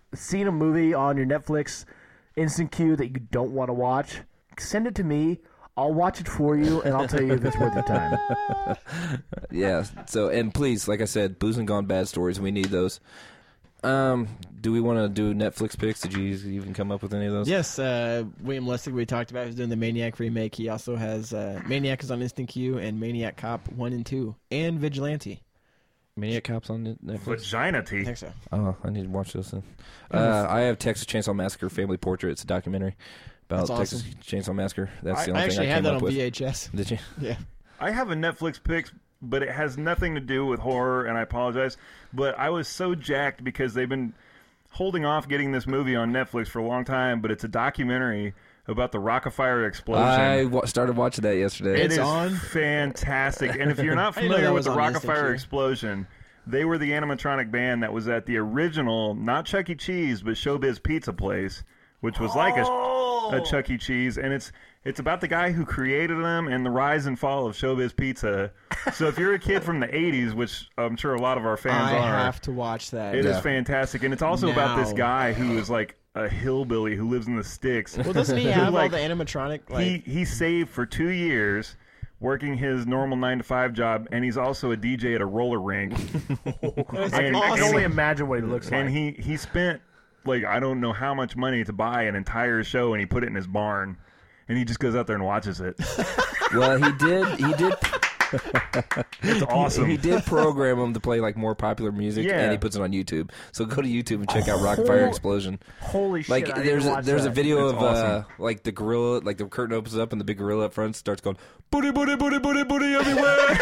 Speaker 8: seen a movie on your Netflix instant queue that you don't want to watch, send it to me. I'll watch it for you, and I'll tell you if it's worth your time.
Speaker 6: Yeah. So, and please, like I said, Booze and Gone Bad stories. We need those. Do we want to do Netflix picks? Did you even come up with any of those?
Speaker 7: Yes, William Lustig, we talked about, who's doing the Maniac remake. He also has Maniac is on Instant Queue and Maniac Cop 1 and 2 and Vigilante.
Speaker 6: Maniac Cops on Netflix?
Speaker 9: Vagina
Speaker 7: I
Speaker 9: tea.
Speaker 7: think so.
Speaker 6: Oh, I need to watch those then. I have Texas Chainsaw Massacre Family Portrait. It's a documentary about
Speaker 7: That's
Speaker 6: Texas Chainsaw Massacre. That's the
Speaker 7: I
Speaker 6: only
Speaker 7: actually
Speaker 6: thing I
Speaker 7: had
Speaker 6: came
Speaker 7: that
Speaker 6: up
Speaker 7: on
Speaker 6: with.
Speaker 7: VHS.
Speaker 6: Did you?
Speaker 7: Yeah.
Speaker 9: I have a Netflix pick, but it has nothing to do with horror, and I apologize. But I was so jacked because they've been holding off getting this movie on Netflix for a long time, but it's a documentary about the Rockefeller explosion.
Speaker 6: I started watching that yesterday.
Speaker 9: It is
Speaker 7: on?
Speaker 9: fantastic. And if you're not
Speaker 7: I didn't know
Speaker 9: familiar
Speaker 7: that
Speaker 9: with
Speaker 7: was
Speaker 9: the
Speaker 7: on
Speaker 9: Rockefeller
Speaker 7: Instant Queue.
Speaker 9: explosion, they were the animatronic band that was at the original, not Chuck E. Cheese, but Showbiz Pizza Place, which was like a Chuck E. Cheese. And it's about the guy who created them and the rise and fall of Showbiz Pizza. So if you're a kid from the 80s, which I'm sure a lot of our fans
Speaker 7: I
Speaker 9: are,
Speaker 7: have to watch that.
Speaker 9: it is fantastic. And it's also about this
Speaker 7: Now.
Speaker 9: guy who is like a hillbilly who lives in the sticks.
Speaker 7: Well, doesn't he
Speaker 9: Who,
Speaker 7: have
Speaker 9: like,
Speaker 7: all the animatronic? Like,
Speaker 9: he saved for 2 years working his normal 9-to-5 job, and he's also a DJ at a roller rink.
Speaker 8: I can only imagine what he looks like.
Speaker 9: And he spent, like, I don't know how much money to buy an entire show, and he put it in his barn. And he just goes out there and watches it.
Speaker 6: Well, he did.
Speaker 9: It's awesome.
Speaker 6: He did program him to play like more popular music,
Speaker 9: Yeah.
Speaker 6: and he puts it on YouTube. So go to YouTube and check out Rockefeller Explosion.
Speaker 8: Holy shit!
Speaker 6: Like
Speaker 8: I need
Speaker 6: there's
Speaker 8: to
Speaker 6: a,
Speaker 8: watch
Speaker 6: there's a
Speaker 8: that.
Speaker 6: video
Speaker 9: It's
Speaker 6: of
Speaker 9: awesome.
Speaker 6: like the gorilla, like the curtain opens up and the big gorilla up front starts going booty booty booty booty booty everywhere.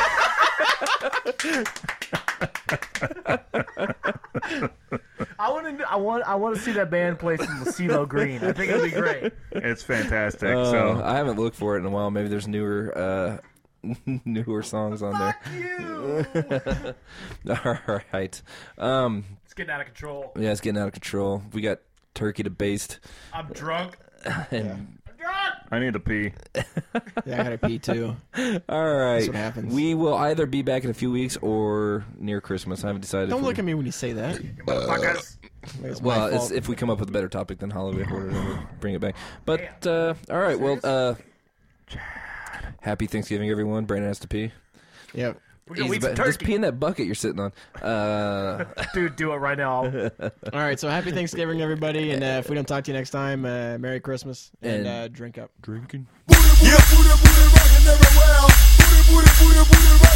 Speaker 8: I want to see that band play some CeeLo Green. I think it'd be great.
Speaker 9: It's fantastic. So
Speaker 6: I haven't looked for it in a while. Maybe there's newer songs on there. All right.
Speaker 8: It's getting out of control.
Speaker 6: Yeah, it's getting out of control. We got turkey to baste.
Speaker 8: I'm drunk.
Speaker 6: And,
Speaker 9: I need to pee.
Speaker 7: yeah, I gotta pee too.
Speaker 6: all right.
Speaker 7: what happens.
Speaker 6: We will either be back in a few weeks or near Christmas. I haven't decided.
Speaker 7: Don't look at me when you say that. It's my
Speaker 6: Well, it's,
Speaker 7: fault.
Speaker 6: if we come up with a better topic than holiday horror, then we'll bring it back. But all right, well, happy Thanksgiving, everyone. Brandon has to pee.
Speaker 7: Yep.
Speaker 6: Just pee in that bucket you're sitting on.
Speaker 8: Dude, do it right now.
Speaker 7: All right, so happy Thanksgiving, everybody, and if we don't talk to you next time, Merry Christmas and
Speaker 6: And-
Speaker 7: drink up.
Speaker 6: Drinking.
Speaker 2: Yeah, booty, booty, rockin' everywhere. Booty, booty, booty, booty,